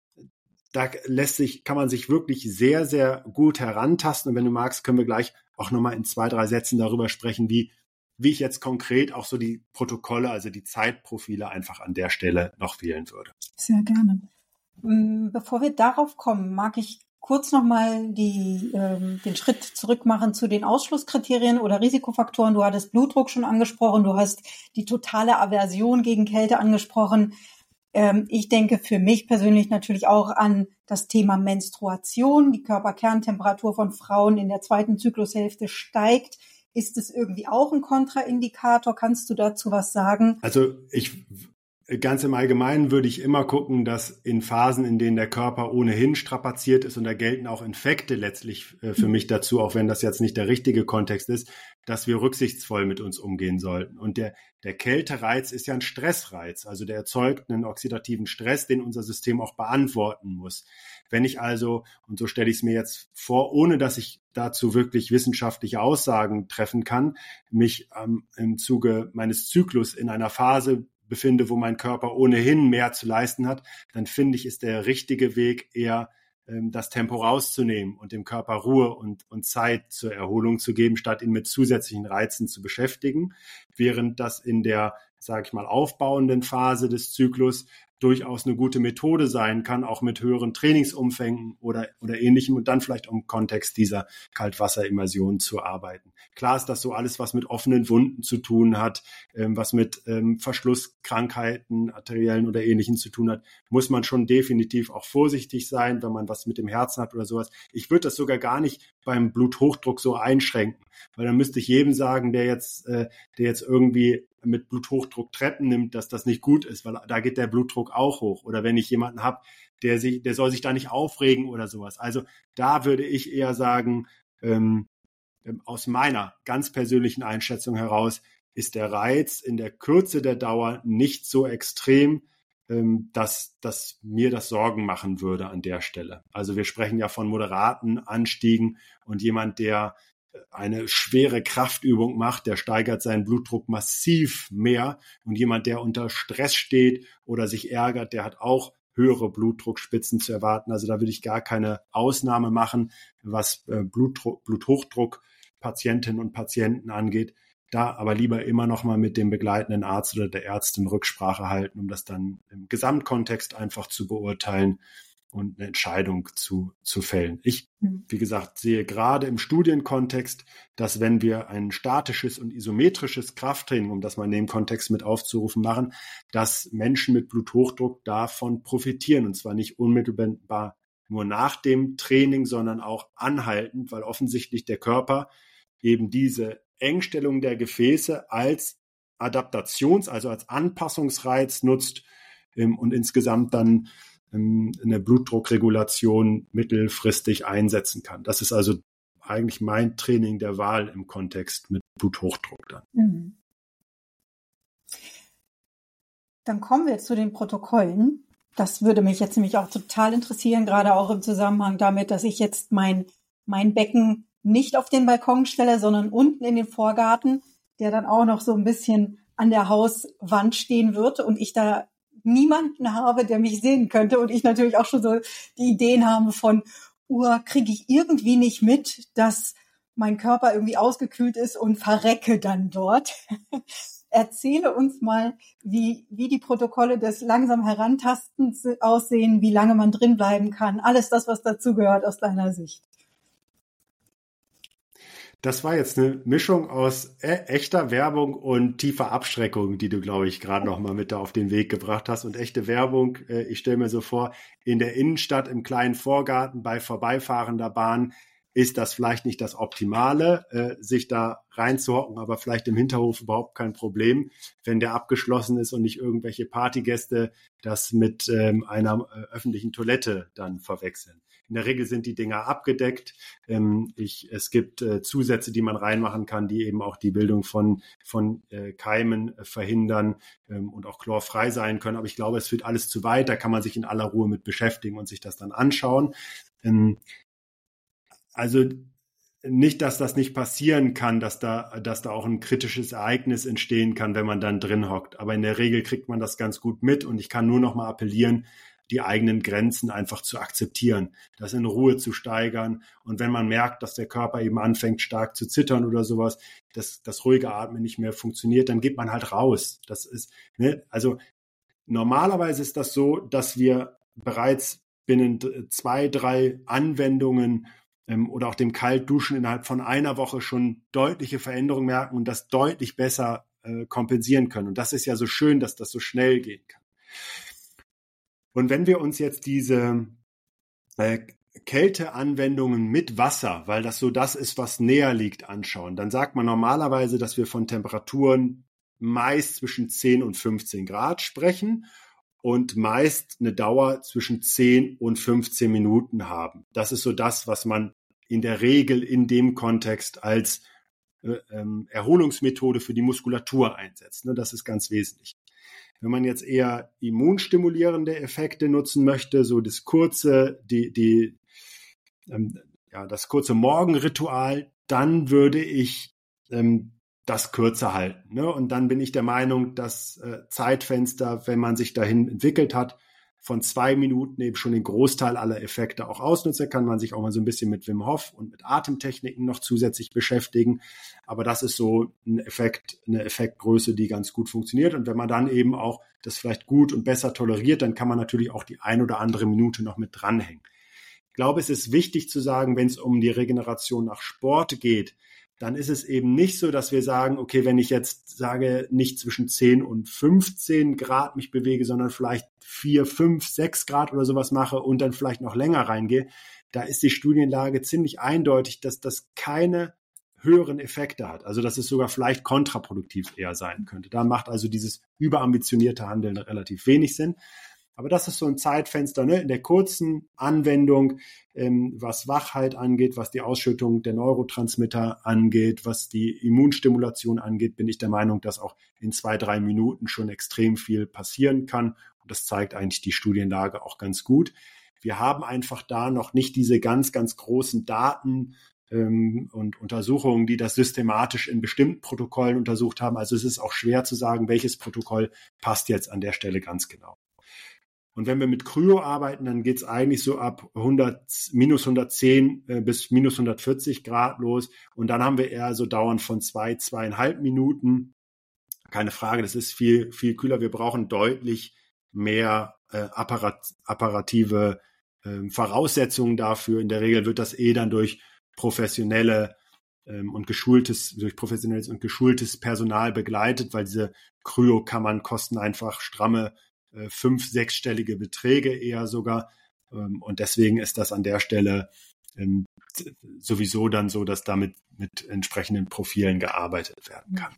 Da lässt sich, kann man sich wirklich sehr, sehr gut herantasten. Und wenn du magst, können wir gleich auch nochmal in zwei, drei Sätzen darüber sprechen, wie, wie ich jetzt konkret auch so die Protokolle, also die Zeitprofile einfach an der Stelle noch wählen würde. Sehr gerne. Bevor wir darauf kommen, mag ich kurz nochmal die, ähm, den Schritt zurück machen zu den Ausschlusskriterien oder Risikofaktoren. Du hattest Blutdruck schon angesprochen, du hast die totale Aversion gegen Kälte angesprochen. Ähm, ich denke für mich persönlich natürlich auch an das Thema Menstruation. Die Körperkerntemperatur von Frauen in der zweiten Zyklushälfte steigt. Ist es irgendwie auch ein Kontraindikator? Kannst du dazu was sagen? Also ich Ganz im Allgemeinen würde ich immer gucken, dass in Phasen, in denen der Körper ohnehin strapaziert ist, und da gelten auch Infekte letztlich äh, für mich dazu, auch wenn das jetzt nicht der richtige Kontext ist, dass wir rücksichtsvoll mit uns umgehen sollten. Und der, der Kältereiz ist ja ein Stressreiz, also der erzeugt einen oxidativen Stress, den unser System auch beantworten muss. Wenn ich also, und so stelle ich es mir jetzt vor, ohne dass ich dazu wirklich wissenschaftliche Aussagen treffen kann, mich ähm, im Zuge meines Zyklus in einer Phase befinde, wo mein Körper ohnehin mehr zu leisten hat, dann finde ich, ist der richtige Weg eher, ähm, das Tempo rauszunehmen und dem Körper Ruhe und, und Zeit zur Erholung zu geben, statt ihn mit zusätzlichen Reizen zu beschäftigen. Während das in der, sage ich mal, aufbauenden Phase des Zyklus durchaus eine gute Methode sein kann, auch mit höheren Trainingsumfängen oder, oder ähnlichem und dann vielleicht im Kontext dieser Kaltwasserimmersion zu arbeiten. Klar ist das so alles, was mit offenen Wunden zu tun hat, ähm, was mit ähm, Verschlusskrankheiten, arteriellen oder ähnlichen zu tun hat, muss man schon definitiv auch vorsichtig sein, wenn man was mit dem Herzen hat oder sowas. Ich würde das sogar gar nicht beim Bluthochdruck so einschränken, weil dann müsste ich jedem sagen, der jetzt, äh, der jetzt irgendwie mit Bluthochdruck Treppen nimmt, dass das nicht gut ist, weil da geht der Blutdruck auch hoch. Oder wenn ich jemanden habe, der sich, der soll sich da nicht aufregen oder sowas. Also da würde ich eher sagen, ähm, aus meiner ganz persönlichen Einschätzung heraus ist der Reiz in der Kürze der Dauer nicht so extrem, ähm, dass, dass mir das Sorgen machen würde an der Stelle. Also wir sprechen ja von moderaten Anstiegen und jemand, der eine schwere Kraftübung macht, der steigert seinen Blutdruck massiv mehr. Und jemand, der unter Stress steht oder sich ärgert, der hat auch höhere Blutdruckspitzen zu erwarten. Also da würde ich gar keine Ausnahme machen, was Blutdruck, Bluthochdruck-Patientinnen und Patienten angeht. Da aber lieber immer noch mal mit dem begleitenden Arzt oder der Ärztin Rücksprache halten, um das dann im Gesamtkontext einfach zu beurteilen und eine Entscheidung zu, zu fällen. Ich, wie gesagt, sehe gerade im Studienkontext, dass wenn wir ein statisches und isometrisches Krafttraining, um das mal in dem Kontext mit aufzurufen, machen, dass Menschen mit Bluthochdruck davon profitieren. Und zwar nicht unmittelbar nur nach dem Training, sondern auch anhaltend, weil offensichtlich der Körper eben diese Engstellung der Gefäße als Adaptations-, also als Anpassungsreiz nutzt ähm, und insgesamt dann eine Blutdruckregulation mittelfristig einsetzen kann. Das ist also eigentlich mein Training der Wahl im Kontext mit Bluthochdruck dann. Mhm. Dann kommen wir zu den Protokollen. Das würde mich jetzt nämlich auch total interessieren, gerade auch im Zusammenhang damit, dass ich jetzt mein, mein Becken nicht auf den Balkon stelle, sondern unten in den Vorgarten, der dann auch noch so ein bisschen an der Hauswand stehen wird und ich da niemanden habe, der mich sehen könnte und ich natürlich auch schon so die Ideen habe von, uh, kriege ich irgendwie nicht mit, dass mein Körper irgendwie ausgekühlt ist und verrecke dann dort. Erzähle uns mal, wie, wie die Protokolle des langsam Herantastens aussehen, wie lange man drin bleiben kann, alles das, was dazugehört aus deiner Sicht. Das war jetzt eine Mischung aus e- echter Werbung und tiefer Abschreckung, die du, glaube ich, gerade noch mal mit da auf den Weg gebracht hast. Und echte Werbung, äh, ich stelle mir so vor, in der Innenstadt im kleinen Vorgarten bei vorbeifahrender Bahn ist das vielleicht nicht das Optimale, äh, sich da reinzuhocken, aber vielleicht im Hinterhof überhaupt kein Problem, wenn der abgeschlossen ist und nicht irgendwelche Partygäste das mit ähm, einer äh, öffentlichen Toilette dann verwechseln. In der Regel sind die Dinger abgedeckt. Ähm, ich, es gibt äh, Zusätze, die man reinmachen kann, die eben auch die Bildung von, von äh, Keimen äh, verhindern ähm, und auch chlorfrei sein können. Aber ich glaube, es führt alles zu weit. Da kann man sich in aller Ruhe mit beschäftigen und sich das dann anschauen. Ähm, also nicht, dass das nicht passieren kann, dass da, dass da auch ein kritisches Ereignis entstehen kann, wenn man dann drin hockt. Aber in der Regel kriegt man das ganz gut mit und ich kann nur noch mal appellieren, die eigenen Grenzen einfach zu akzeptieren, das in Ruhe zu steigern. Und wenn man merkt, dass der Körper eben anfängt stark zu zittern oder sowas, dass das ruhige Atmen nicht mehr funktioniert, dann geht man halt raus. Das ist, ne, also normalerweise ist das so, dass wir bereits binnen zwei, drei Anwendungen ähm, oder auch dem Kaltduschen innerhalb von einer Woche schon deutliche Veränderungen merken und das deutlich besser äh, kompensieren können. Und das ist ja so schön, dass das so schnell gehen kann. Und wenn wir uns jetzt diese äh, Kälteanwendungen mit Wasser, weil das so das ist, was näher liegt, anschauen, dann sagt man normalerweise, dass wir von Temperaturen meist zwischen zehn und fünfzehn Grad sprechen und meist eine Dauer zwischen zehn und fünfzehn Minuten haben. Das ist so das, was man in der Regel in dem Kontext als äh, ähm, Erholungsmethode für die Muskulatur einsetzt. Ne, das ist ganz wesentlich. Wenn man jetzt eher immunstimulierende Effekte nutzen möchte, so das kurze, die, die, ähm, ja, das kurze Morgenritual, dann würde ich ähm, das kürzer halten. Ne? Und dann bin ich der Meinung, dass äh, Zeitfenster, wenn man sich dahin entwickelt hat, von zwei Minuten eben schon den Großteil aller Effekte auch ausnutzen. Da kann man sich auch mal so ein bisschen mit Wim Hof und mit Atemtechniken noch zusätzlich beschäftigen. Aber das ist so ein Effekt, eine Effektgröße, die ganz gut funktioniert. Und wenn man dann eben auch das vielleicht gut und besser toleriert, dann kann man natürlich auch die ein oder andere Minute noch mit dranhängen. Ich glaube, es ist wichtig zu sagen, wenn es um die Regeneration nach Sport geht, dann ist es eben nicht so, dass wir sagen, okay, wenn ich jetzt sage, nicht zwischen zehn und fünfzehn Grad mich bewege, sondern vielleicht vier, fünf, sechs Grad oder sowas mache und dann vielleicht noch länger reingehe, da ist die Studienlage ziemlich eindeutig, dass das keine höheren Effekte hat. Also dass es sogar vielleicht kontraproduktiv eher sein könnte. Da macht also dieses überambitionierte Handeln relativ wenig Sinn. Aber das ist so ein Zeitfenster, ne? In der kurzen Anwendung, ähm, was Wachheit angeht, was die Ausschüttung der Neurotransmitter angeht, was die Immunstimulation angeht, bin ich der Meinung, dass auch in zwei, drei Minuten schon extrem viel passieren kann. Und das zeigt eigentlich die Studienlage auch ganz gut. Wir haben einfach da noch nicht diese ganz, ganz großen Daten ähm, und Untersuchungen, die das systematisch in bestimmten Protokollen untersucht haben. Also es ist auch schwer zu sagen, welches Protokoll passt jetzt an der Stelle ganz genau. Und wenn wir mit Kryo arbeiten, dann geht es eigentlich so ab hundert, minus hundertzehn äh, bis minus hundertvierzig Grad los. Und dann haben wir eher so Dauern von zwei, zweieinhalb Minuten. Keine Frage, das ist viel, viel kühler. Wir brauchen deutlich mehr äh, apparat, apparative äh, Voraussetzungen dafür. In der Regel wird das eh dann durch professionelle ähm, und geschultes, durch professionelles und geschultes Personal begleitet, weil diese Kryokammern kosten einfach stramme fünf-, sechsstellige Beträge eher sogar. Und deswegen ist das an der Stelle sowieso dann so, dass damit mit entsprechenden Profilen gearbeitet werden kann.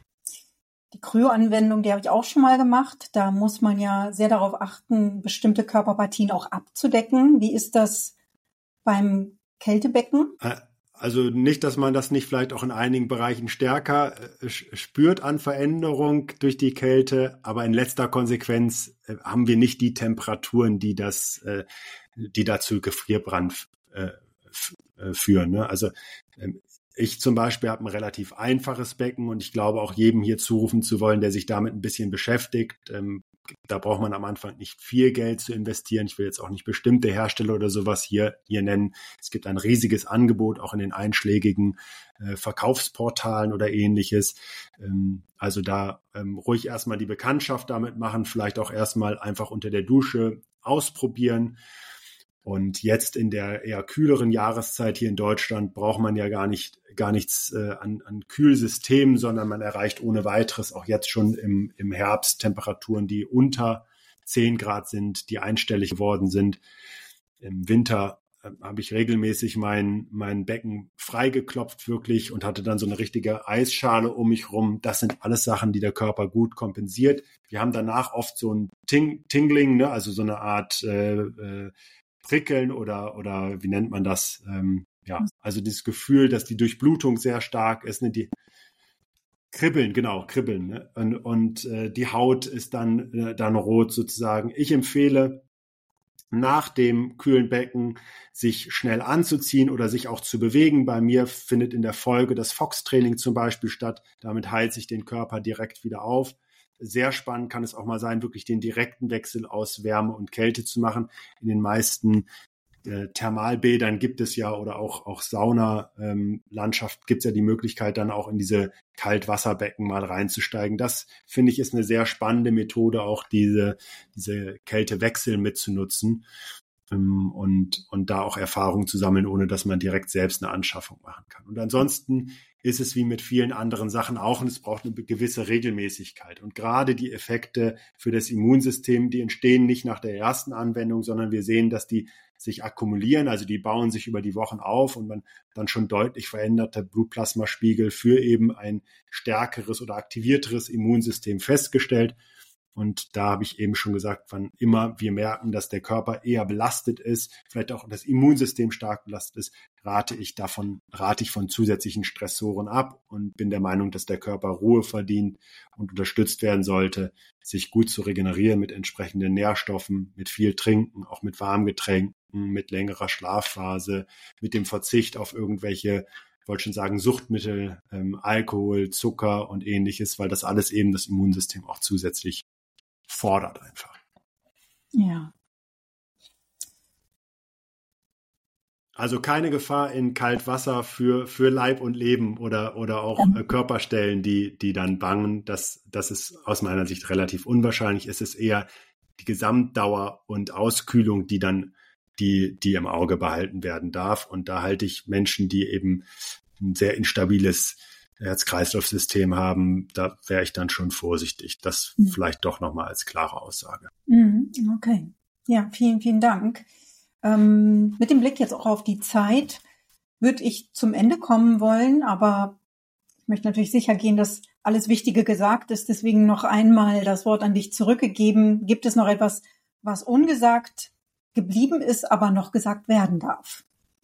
Die Kryo-Anwendung, die habe ich auch schon mal gemacht. Da muss man ja sehr darauf achten, bestimmte Körperpartien auch abzudecken. Wie ist das beim Kältebecken? Also nicht, dass man das nicht vielleicht auch in einigen Bereichen stärker äh, spürt an Veränderung durch die Kälte, aber in letzter Konsequenz äh, haben wir nicht die Temperaturen, die das, äh, die dazu Gefrierbrand äh, f- äh, führen. Ne? Also ähm, ich zum Beispiel habe ein relativ einfaches Becken und ich glaube auch jedem hier zurufen zu wollen, der sich damit ein bisschen beschäftigt. Ähm, da braucht man am Anfang nicht viel Geld zu investieren. Ich will jetzt auch nicht bestimmte Hersteller oder sowas hier, hier nennen. Es gibt ein riesiges Angebot, auch in den einschlägigen äh, Verkaufsportalen oder ähnliches. Ähm, also da ähm, ruhig erstmal die Bekanntschaft damit machen, vielleicht auch erstmal einfach unter der Dusche ausprobieren. Und jetzt in der eher kühleren Jahreszeit hier in Deutschland braucht man ja gar nicht gar nichts äh, an, an Kühlsystemen, sondern man erreicht ohne weiteres auch jetzt schon im, im Herbst Temperaturen, die unter zehn Grad sind, die einstellig geworden sind. Im Winter äh, habe ich regelmäßig mein, mein Becken freigeklopft wirklich und hatte dann so eine richtige Eisschale um mich rum. Das sind alles Sachen, die der Körper gut kompensiert. Wir haben danach oft so ein Ting- Tingling, ne? Also so eine Art äh, äh, Prickeln oder, oder wie nennt man das? Ähm, ja, also dieses Gefühl, dass die Durchblutung sehr stark ist, ne? Die Kribbeln, genau, Kribbeln. Ne? Und, und äh, die Haut ist dann, äh, dann rot sozusagen. Ich empfehle, nach dem kühlen Becken sich schnell anzuziehen oder sich auch zu bewegen. Bei mir findet in der Folge das Fox-Training zum Beispiel statt. Damit heilt sich den Körper direkt wieder auf. Sehr spannend kann es auch mal sein, wirklich den direkten Wechsel aus Wärme und Kälte zu machen. In den meisten äh, Thermalbädern gibt es ja oder auch, auch Sauna-Landschaft ähm, gibt es ja die Möglichkeit, dann auch in diese Kaltwasserbecken mal reinzusteigen. Das, finde ich, ist eine sehr spannende Methode, auch diese, diese Kältewechsel mitzunutzen ähm, und, und da auch Erfahrung zu sammeln, ohne dass man direkt selbst eine Anschaffung machen kann. Und ansonsten ist es wie mit vielen anderen Sachen auch und es braucht eine gewisse Regelmäßigkeit. Und gerade die Effekte für das Immunsystem, die entstehen nicht nach der ersten Anwendung, sondern wir sehen, dass die sich akkumulieren, also die bauen sich über die Wochen auf und man dann schon deutlich veränderte Blutplasmaspiegel für eben ein stärkeres oder aktivierteres Immunsystem festgestellt. Und da habe ich eben schon gesagt, wann immer wir merken, dass der Körper eher belastet ist, vielleicht auch das Immunsystem stark belastet ist, rate ich davon, rate ich von zusätzlichen Stressoren ab und bin der Meinung, dass der Körper Ruhe verdient und unterstützt werden sollte, sich gut zu regenerieren mit entsprechenden Nährstoffen, mit viel Trinken, auch mit Warmgetränken, mit längerer Schlafphase, mit dem Verzicht auf irgendwelche, ich wollte schon sagen, Suchtmittel, ähm, Alkohol, Zucker und ähnliches, weil das alles eben das Immunsystem auch zusätzlich fordert einfach. Ja. Also keine Gefahr in Kaltwasser für, für Leib und Leben oder, oder auch äh, Körperstellen, die, die dann bangen. Das, das ist aus meiner Sicht relativ unwahrscheinlich. Es ist eher die Gesamtdauer und Auskühlung, die dann, die, die im Auge behalten werden darf. Und da halte ich Menschen, die eben ein sehr instabiles Herz-Kreislauf-System haben, da wäre ich dann schon vorsichtig. Das mhm. vielleicht doch nochmal als klare Aussage. Okay. Ja, vielen, vielen Dank. Ähm, mit dem Blick jetzt auch auf die Zeit würde ich zum Ende kommen wollen, aber ich möchte natürlich sicher gehen, dass alles Wichtige gesagt ist. Deswegen noch einmal das Wort an dich zurückgegeben. Gibt es noch etwas, was ungesagt geblieben ist, aber noch gesagt werden darf?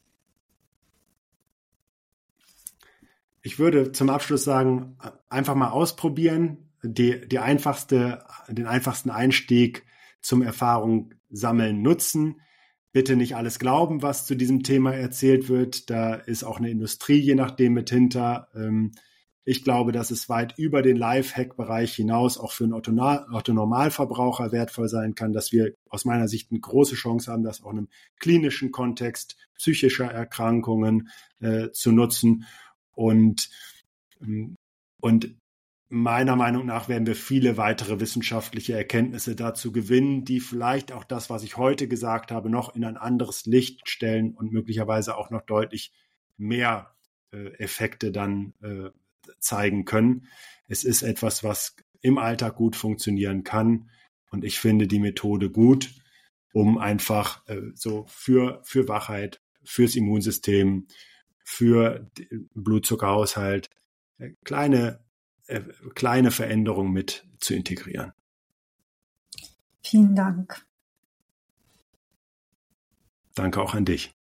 Ich würde zum Abschluss sagen, einfach mal ausprobieren, die, die einfachste, den einfachsten Einstieg zum Erfahrung sammeln nutzen. Bitte nicht alles glauben, was zu diesem Thema erzählt wird. Da ist auch eine Industrie je nachdem mit hinter. Ich glaube, dass es weit über den Lifehack-Bereich hinaus auch für einen Otto-Normalverbraucher wertvoll sein kann, dass wir aus meiner Sicht eine große Chance haben, das auch in einem klinischen Kontext psychischer Erkrankungen äh, zu nutzen. Und, und meiner Meinung nach werden wir viele weitere wissenschaftliche Erkenntnisse dazu gewinnen, die vielleicht auch das, was ich heute gesagt habe, noch in ein anderes Licht stellen und möglicherweise auch noch deutlich mehr äh, Effekte dann äh, zeigen können. Es ist etwas, was im Alltag gut funktionieren kann und ich finde die Methode gut, um einfach äh, so für, für Wachheit, fürs Immunsystem, für den Blutzuckerhaushalt äh, kleine kleine Veränderungen mit zu integrieren. Vielen Dank. Danke auch an dich.